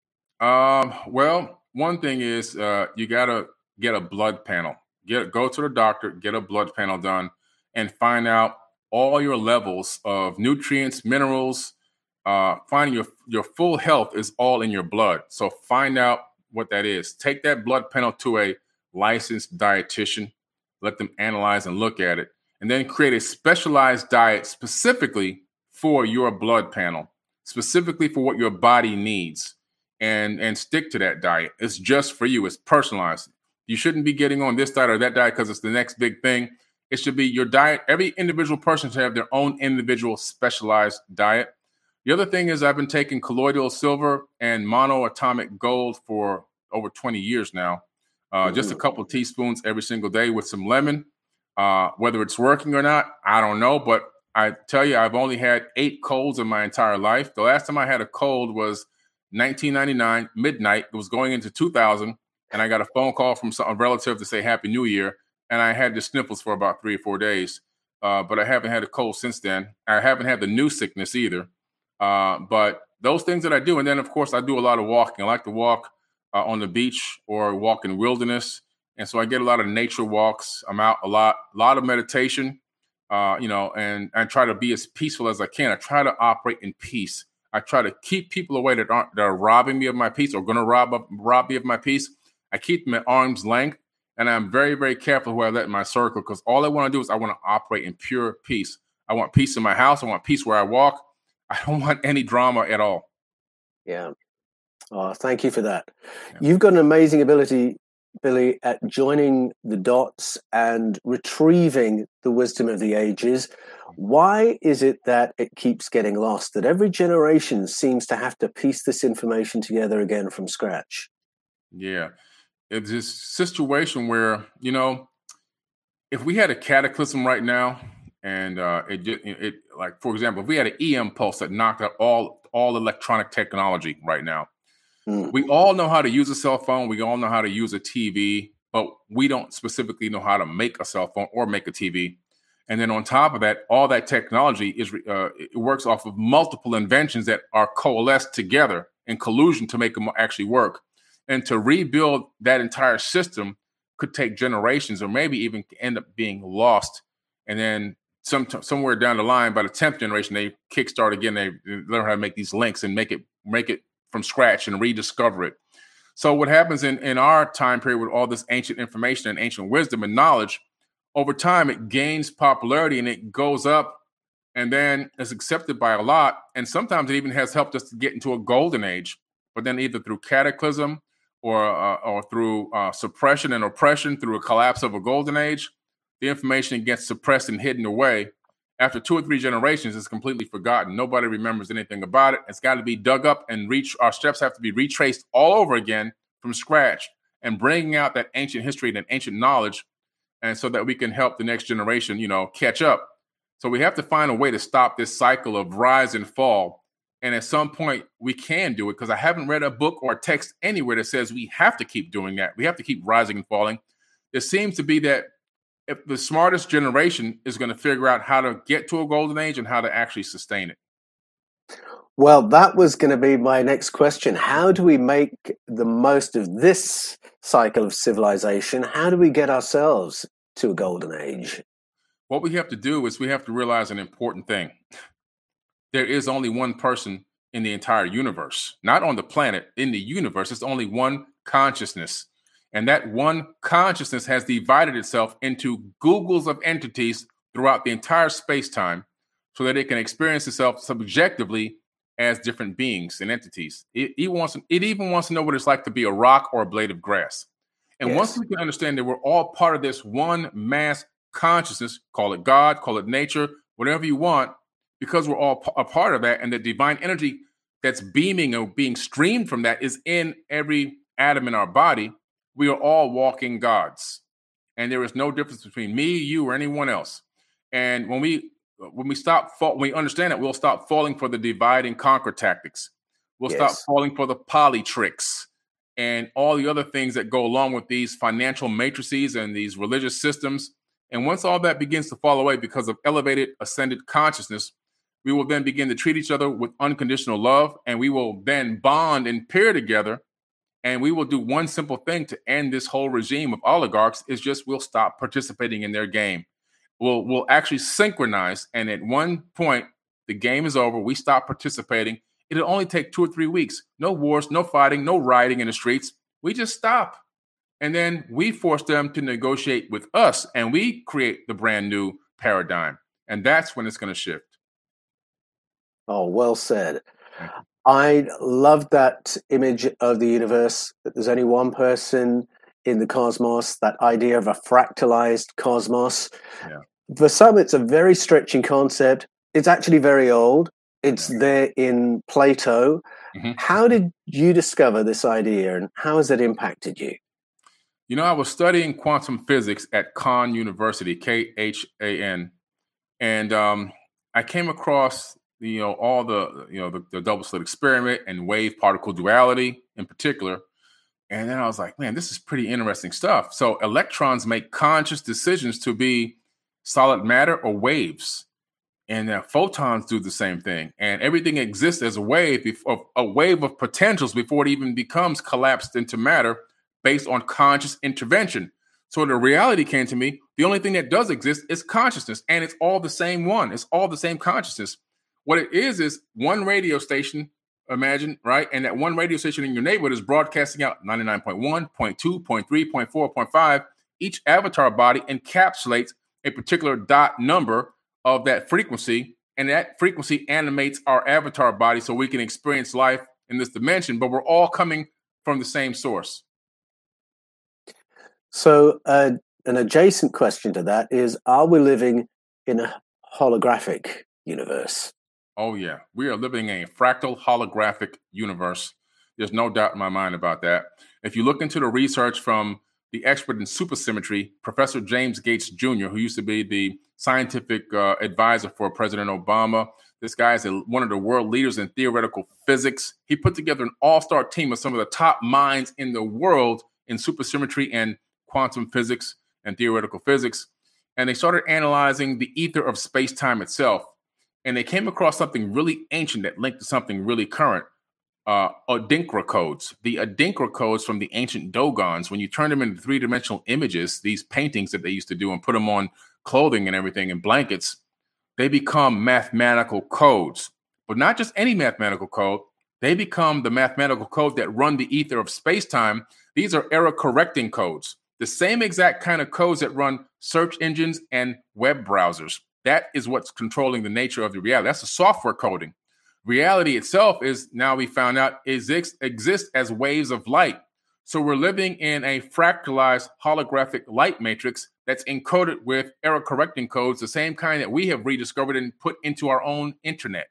Um, well, one thing is uh, you got to get a blood panel. Get Go to the doctor, get a blood panel done, and find out all your levels of nutrients, minerals. Uh, finding your, your full health is all in your blood. So find out what that is. Take that blood panel to a licensed dietitian, let them analyze and look at it, and then create a specialized diet specifically for your blood panel, specifically for what your body needs, and, and stick to that diet. It's just for you. It's personalized. You shouldn't be getting on this diet or that diet because it's the next big thing. It should be your diet. Every individual person should have their own individual specialized diet. The other thing is I've been taking colloidal silver and monoatomic gold for over twenty years now. Uh, just a couple of teaspoons every single day with some lemon. Uh, whether it's working or not, I don't know. But I tell you, I've only had eight colds in my entire life. The last time I had a cold was nineteen ninety-nine, midnight. It was going into two thousand. And I got a phone call from some, a relative to say Happy New Year. And I had the sniffles for about three or four days. Uh, but I haven't had a cold since then. I haven't had the new sickness either. Uh, but those things that I do. And then, of course, I do a lot of walking. I like to walk Uh, on the beach or walk in wilderness. And so I get a lot of nature walks. I'm out a lot, a lot of meditation, uh, you know, and I try to be as peaceful as I can. I try to operate in peace. I try to keep people away that aren't, that are robbing me of my peace or going to rob, rob me of my peace. I keep them at arm's length, and I'm very, very careful who I let in my circle, because all I want to do is I want to operate in pure peace. I want peace in my house. I want peace where I walk. I don't want any drama at all. Yeah. Oh, thank you for that. Yeah. You've got an amazing ability, Billy, at joining the dots and retrieving the wisdom of the ages. Why is it that it keeps getting lost, that every generation seems to have to piece this information together again from scratch? Yeah. It's this situation where, you know, if we had a cataclysm right now, and uh, it, it, it, like, for example, if we had an E M pulse that knocked out all, all electronic technology right now, we all know how to use a cell phone. We all know how to use a T V, but we don't specifically know how to make a cell phone or make a T V. And then on top of that, all that technology is uh, it works off of multiple inventions that are coalesced together in collusion to make them actually work. And to rebuild that entire system could take generations, or maybe even end up being lost. And then some somewhere down the line, by the tenth generation, they kickstart again. They learn how to make these links and make it make it from scratch and rediscover it. So what happens in, in our time period with all this ancient information and ancient wisdom and knowledge, over time, it gains popularity and it goes up, and then it's accepted by a lot. And sometimes it even has helped us to get into a golden age, but then either through cataclysm or, uh, or through uh, suppression and oppression, through a collapse of a golden age, the information gets suppressed and hidden away. After two or three generations, it's completely forgotten. Nobody remembers anything about it. It's got to be dug up and reach. Our steps have to be retraced all over again from scratch, and bringing out that ancient history and ancient knowledge, and so that we can help the next generation, you know, catch up. So we have to find a way to stop this cycle of rise and fall. And at some point, we can do it, because I haven't read a book or a text anywhere that says we have to keep doing that. We have to keep rising and falling. It seems to be that if the smartest generation is going to figure out how to get to a golden age and how to actually sustain it. Well, that was going to be my next question. How do we make the most of this cycle of civilization? How do we get ourselves to a golden age? What we have to do is we have to realize an important thing. There is only one person in the entire universe, not on the planet, in the universe. It's only one consciousness. And that one consciousness has divided itself into Googles of entities throughout the entire space-time, so that it can experience itself subjectively as different beings and entities. It, it, wants, it even wants to know what it's like to be a rock or a blade of grass. And yes. Once we can understand that we're all part of this one mass consciousness, call it God, call it nature, whatever you want, because we're all a part of that, and the divine energy that's beaming or being streamed from that is in every atom in our body, we are all walking gods. And there is no difference between me, you, or anyone else. And when we when we stop, when we understand it, we'll stop falling for the divide and conquer tactics. We'll yes. stop falling for the poly tricks and all the other things that go along with these financial matrices and these religious systems. And once all that begins to fall away because of elevated, ascended consciousness, we will then begin to treat each other with unconditional love, and we will then bond and pair together. And we will do one simple thing to end this whole regime of oligarchs, is just we'll stop participating in their game. We'll, we'll actually synchronize. And at one point, the game is over. We stop participating. It'll only take two or three weeks. No wars, no fighting, no rioting in the streets. We just stop. And then we force them to negotiate with us, and we create the brand new paradigm. And that's when it's going to shift. Oh, well said. I love that image of the universe, that there's only one person in the cosmos, that idea of a fractalized cosmos. Yeah. For some, it's a very stretching concept. It's actually very old. It's yeah. there in Plato. Mm-hmm. How did you discover this idea, and how has it impacted you? You know, I was studying quantum physics at Khan University, K H A N, and um, I came across you know, all the, you know, the, the double slit experiment and wave particle duality in particular. And then I was like, man, this is pretty interesting stuff. So electrons make conscious decisions to be solid matter or waves. And uh, photons do the same thing. And everything exists as a wave, before, a wave of potentials before it even becomes collapsed into matter based on conscious intervention. So the reality came to me, the only thing that does exist is consciousness. And it's all the same one. It's all the same consciousness. What it is, is one radio station, imagine, right? And that one radio station in your neighborhood is broadcasting out ninety-nine point one, point two, point three, point four, point five. Each avatar body encapsulates a particular dot number of that frequency, and that frequency animates our avatar body so we can experience life in this dimension, but we're all coming from the same source. So uh, an adjacent question to that is, are we living in a holographic universe? Oh, yeah. We are living in a fractal holographic universe. There's no doubt in my mind about that. If you look into the research from the expert in supersymmetry, Professor James Gates Junior, who used to be the scientific uh, advisor for President Obama, this guy is a, one of the world leaders in theoretical physics. He put together an all-star team of some of the top minds in the world in supersymmetry and quantum physics and theoretical physics. And they started analyzing the ether of space-time itself. And they came across something really ancient that linked to something really current, uh, Adinkra codes. The Adinkra codes from the ancient Dogons, when you turn them into three-dimensional images, these paintings that they used to do and put them on clothing and everything and blankets, they become mathematical codes, but not just any mathematical code. They become the mathematical code that run the ether of space-time. These are error-correcting codes, the same exact kind of codes that run search engines and web browsers. That is what's controlling the nature of the reality. That's the software coding. Reality itself is, now we found out, exists, exists as waves of light. So we're living in a fractalized holographic light matrix that's encoded with error-correcting codes, the same kind that we have rediscovered and put into our own internet.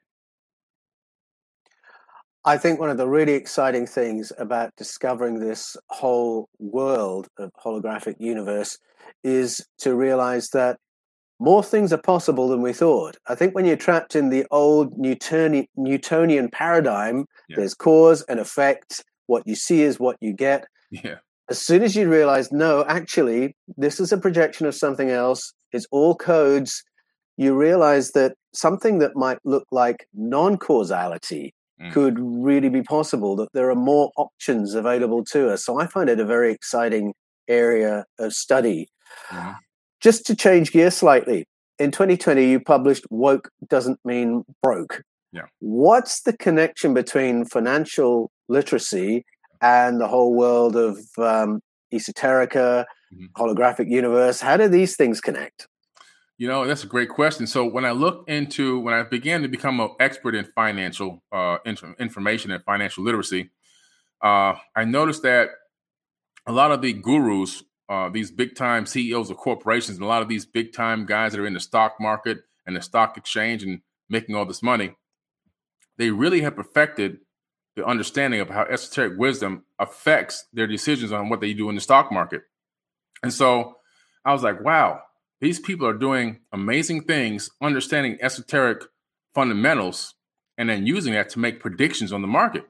I think one of the really exciting things about discovering this whole world of holographic universe is to realize that more things are possible than we thought. I think when you're trapped in the old Newtonian, Newtonian paradigm, yeah. there's cause and effect. What you see is what you get. Yeah. As soon as you realize, no, actually, this is a projection of something else, it's all codes, you realize that something that might look like non-causality mm. could really be possible, that there are more options available to us. So I find it a very exciting area of study. Mm. Just to change gear slightly, in twenty twenty, you published Woke Doesn't Mean Broke. Yeah. What's the connection between financial literacy and the whole world of um, esoterica, mm-hmm. holographic universe? How do these things connect? You know, that's a great question. So when I looked into, when I began to become an expert in financial uh, inf- information and financial literacy, uh, I noticed that a lot of the gurus, uh, these big time C E Os of corporations, and a lot of these big time guys that are in the stock market and the stock exchange and making all this money, they really have perfected the understanding of how esoteric wisdom affects their decisions on what they do in the stock market. And so I was like, wow, these people are doing amazing things, understanding esoteric fundamentals, and then using that to make predictions on the market.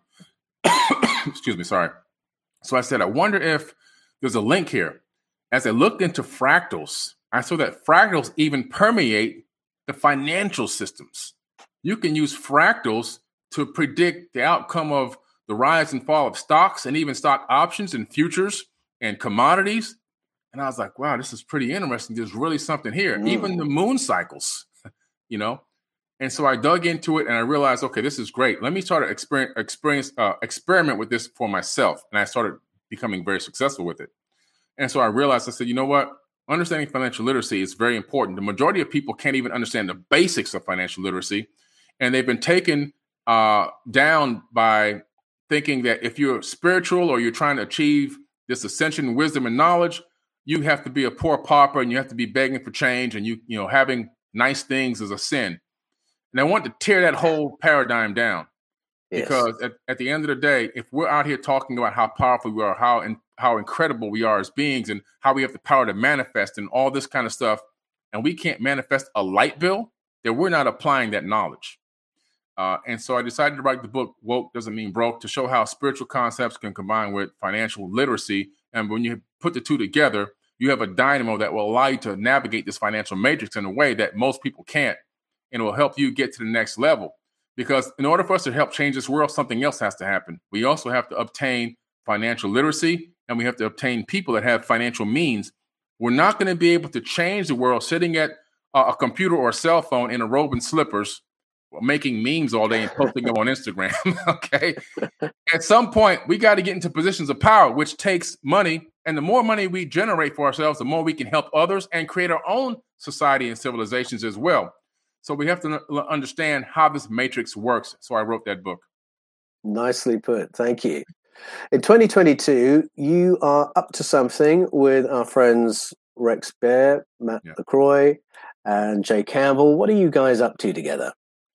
Excuse me, sorry. So I said, I wonder if there's a link here. As I looked into fractals, I saw that fractals even permeate the financial systems. You can use fractals to predict the outcome of the rise and fall of stocks and even stock options and futures and commodities. And I was like, wow, this is pretty interesting. There's really something here. Mm. Even the moon cycles, you know? And so I dug into it and I realized, okay, this is great. Let me start to experience, experience uh, experiment with this for myself. And I started becoming very successful with it. And so I realized, I said, you know what? Understanding financial literacy is very important. The majority of people can't even understand the basics of financial literacy. And they've been taken uh, down by thinking that if you're spiritual or you're trying to achieve this ascension, wisdom, and knowledge, you have to be a poor pauper and you have to be begging for change, and you, you know, having nice things is a sin. And I want to tear that whole paradigm down, yes. because at, at the end of the day, if we're out here talking about how powerful we are, how and how incredible we are as beings, and how we have the power to manifest and all this kind of stuff, and we can't manifest a light bill, then we're not applying that knowledge. Uh, and so I decided to write the book, Woke Doesn't Mean Broke, to show how spiritual concepts can combine with financial literacy. And when you put the two together, you have a dynamo that will allow you to navigate this financial matrix in a way that most people can't. And it will help you get to the next level. Because in order for us to help change this world, something else has to happen. We also have to obtain financial literacy, and we have to obtain people that have financial means. We're not going to be able to change the world sitting at a, a computer or a cell phone in a robe and slippers, making memes all day and posting them on Instagram. Okay. At some point, we got to get into positions of power, which takes money. And the more money we generate for ourselves, the more we can help others and create our own society and civilizations as well. So we have to understand how this matrix works. So I wrote that book. Nicely put. Thank you. In twenty twenty-two, you are up to something with our friends Rex Bear, Matt yeah. LaCroix, and Jay Campbell. What are you guys up to together?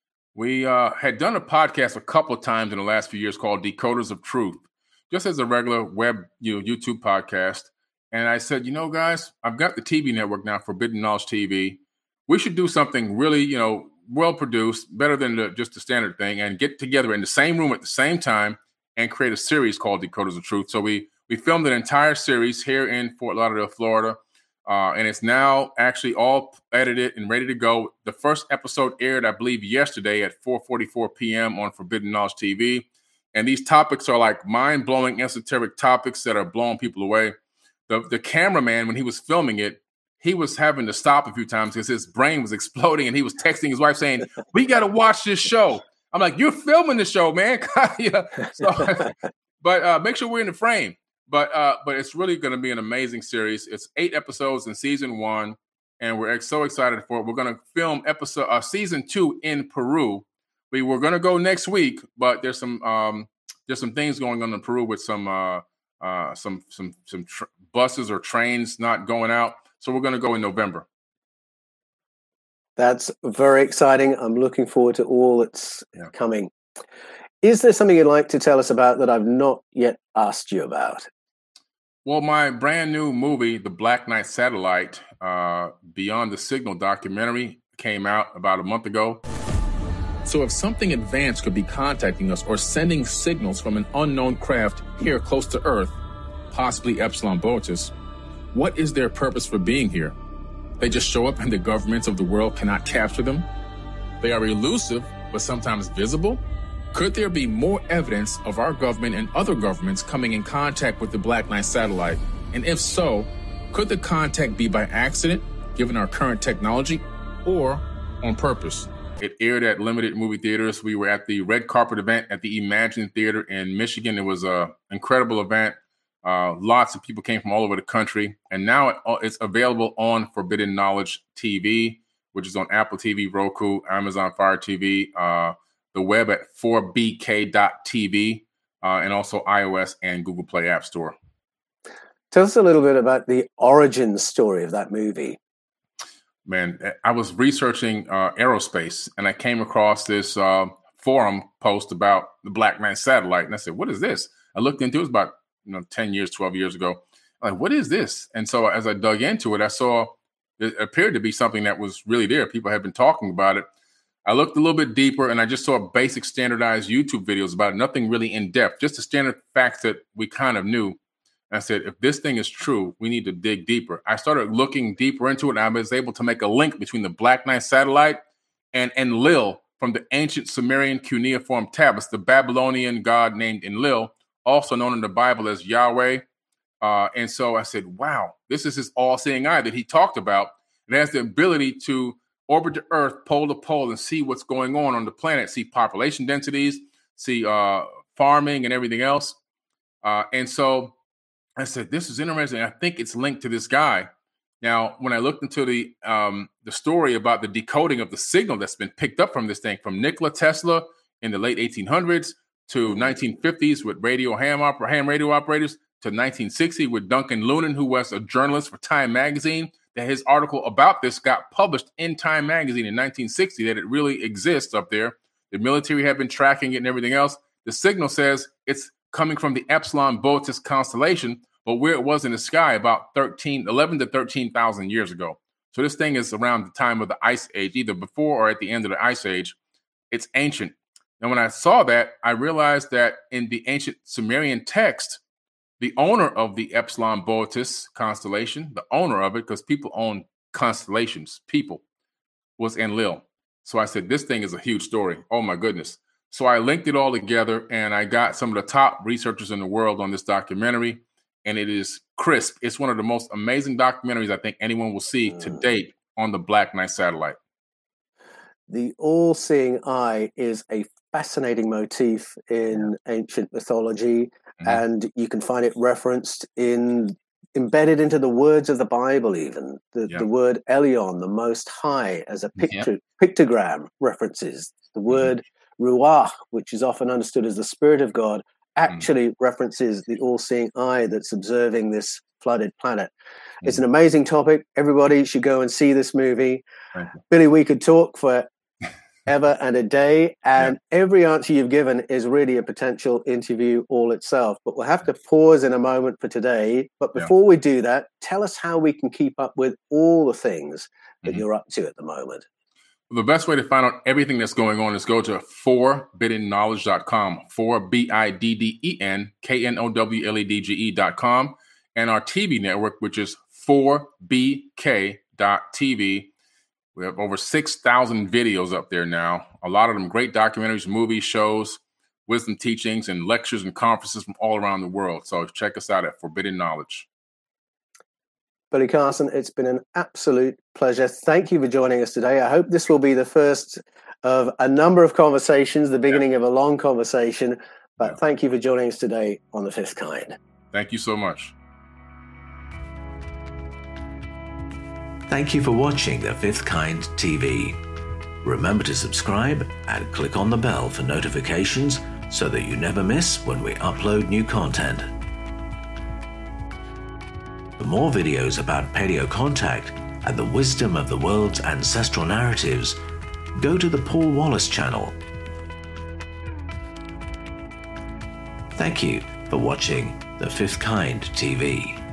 We uh, had done a podcast a couple of times in the last few years called Decoders of Truth, just as a regular web, you know, YouTube podcast. And I said, you know, guys, I've got the T V network now, Forbidden Knowledge T V. We should do something really, you know, well-produced, better than the, just the standard thing, and get together in the same room at the same time and create a series called Decoders of Truth. So we we filmed an entire series here in Fort Lauderdale, Florida. Uh, and it's now actually all edited and ready to go. The first episode aired, I believe, yesterday at four forty-four p.m. on Forbidden Knowledge T V. And these topics are like mind-blowing esoteric topics that are blowing people away. The, the cameraman, when he was filming it, he was having to stop a few times because his brain was exploding, and he was texting his wife saying, "We got to watch this show." I'm like, "You're filming the show, man." Yeah. So, but uh, make sure we're in the frame. But uh, but it's really going to be an amazing series. It's eight episodes in season one, and we're so excited for it. We're going to film episode uh, season two in Peru. We were going to go next week, but there's some um, there's some things going on in Peru with some uh, uh, some some some tr- buses or trains not going out. So we're going to go in November. That's very exciting. I'm looking forward to all that's Yeah. coming. Is there something you'd like to tell us about that I've not yet asked you about? Well, my brand new movie, The Black Knight Satellite, uh, Beyond the Signal documentary, came out about a month ago. So if something advanced could be contacting us or sending signals from an unknown craft here close to Earth, possibly Epsilon Boötis, what is their purpose for being here? They just show up and the governments of the world cannot capture them? They are elusive, but sometimes visible? Could there be more evidence of our government and other governments coming in contact with the Black Knight satellite? And if so, could the contact be by accident, given our current technology, or on purpose? It aired at limited movie theaters. We were at the red carpet event at the Imagine Theater in Michigan. It was an incredible event. Uh, lots of people came from all over the country. And now it, it's available on Forbidden Knowledge T V, which is on Apple T V, Roku, Amazon Fire T V, uh, the web at four b k dot t v, uh, and also iOS and Google Play App Store. Tell us a little bit about the origin story of that movie. Man, I was researching uh, aerospace, and I came across this uh, forum post about the Black Knight satellite. And I said, what is this? I looked into it. It was about you know, ten years, twelve years ago. I'm like, what is this? And so as I dug into it, I saw it appeared to be something that was really there. People had been talking about it. I looked a little bit deeper, and I just saw basic standardized YouTube videos about it, nothing really in depth, just the standard facts that we kind of knew. And I said, if this thing is true, we need to dig deeper. I started looking deeper into it, and I was able to make a link between the Black Knight satellite and Enlil from the ancient Sumerian cuneiform tablets, the Babylonian god named Enlil, also known in the Bible as Yahweh. Uh, and so I said, wow, this is his all-seeing eye that he talked about. It has the ability to orbit the Earth pole to pole and see what's going on on the planet, see population densities, see uh, farming and everything else. Uh, and so I said, this is interesting. I think it's linked to this guy. Now, when I looked into the um, the story about the decoding of the signal that's been picked up from this thing, from Nikola Tesla in the late eighteen hundreds to nineteen fifties with radio ham, oper- ham radio operators to nineteen sixty with Duncan Lunan, who was a journalist for Time magazine, that his article about this got published in Time magazine in nineteen sixty, that it really exists up there. The military have been tracking it and everything else. The signal says it's coming from the Epsilon Boötis constellation, but where it was in the sky about thirteen, eleven to thirteen thousand years ago. So this thing is around the time of the Ice Age, either before or at the end of the Ice Age. It's ancient. And when I saw that, I realized that in the ancient Sumerian text, the owner of the Epsilon Boötis constellation, the owner of it, because people own constellations, people, was Enlil. So I said, this thing is a huge story. Oh, my goodness. So I linked it all together, and I got some of the top researchers in the world on this documentary, and it is crisp. It's one of the most amazing documentaries I think anyone will see to date on the Black Knight satellite. The all-seeing eye is a fascinating motif in ancient mythology, mm-hmm. and you can find it referenced in embedded into the words of the Bible, even the, yeah. the word Elyon, the Most High, as a picture, yeah. pictogram references the word mm-hmm. Ruach, which is often understood as the Spirit of God, actually mm-hmm. references the all-seeing eye that's observing this flooded planet. Mm-hmm. It's an amazing topic. Everybody should go and see this movie. Billy, we could talk for ever and a day, and yeah. every answer you've given is really a potential interview all itself. But we'll have to pause in a moment for today. But before yeah. we do that, tell us how we can keep up with all the things that mm-hmm. you're up to at the moment. The best way to find out everything that's going on is go to forbidden knowledge dot com, four B I D D E N K N O W L E D G E dot com, and our T V network, which is four B K dot T V. We have over six thousand videos up there now. A lot of them great documentaries, movies, shows, wisdom teachings, and lectures and conferences from all around the world. So check us out at Forbidden Knowledge. Billy Carson, it's been an absolute pleasure. Thank you for joining us today. I hope this will be the first of a number of conversations, the beginning yeah. of a long conversation. But yeah. thank you for joining us today on The Fifth Kind. Thank you so much. Thank you for watching The Fifth Kind T V. Remember to subscribe and click on the bell for notifications so that you never miss when we upload new content. For more videos about paleocontact and the wisdom of the world's ancestral narratives, go to the Paul Wallace channel. Thank you for watching The Fifth Kind T V.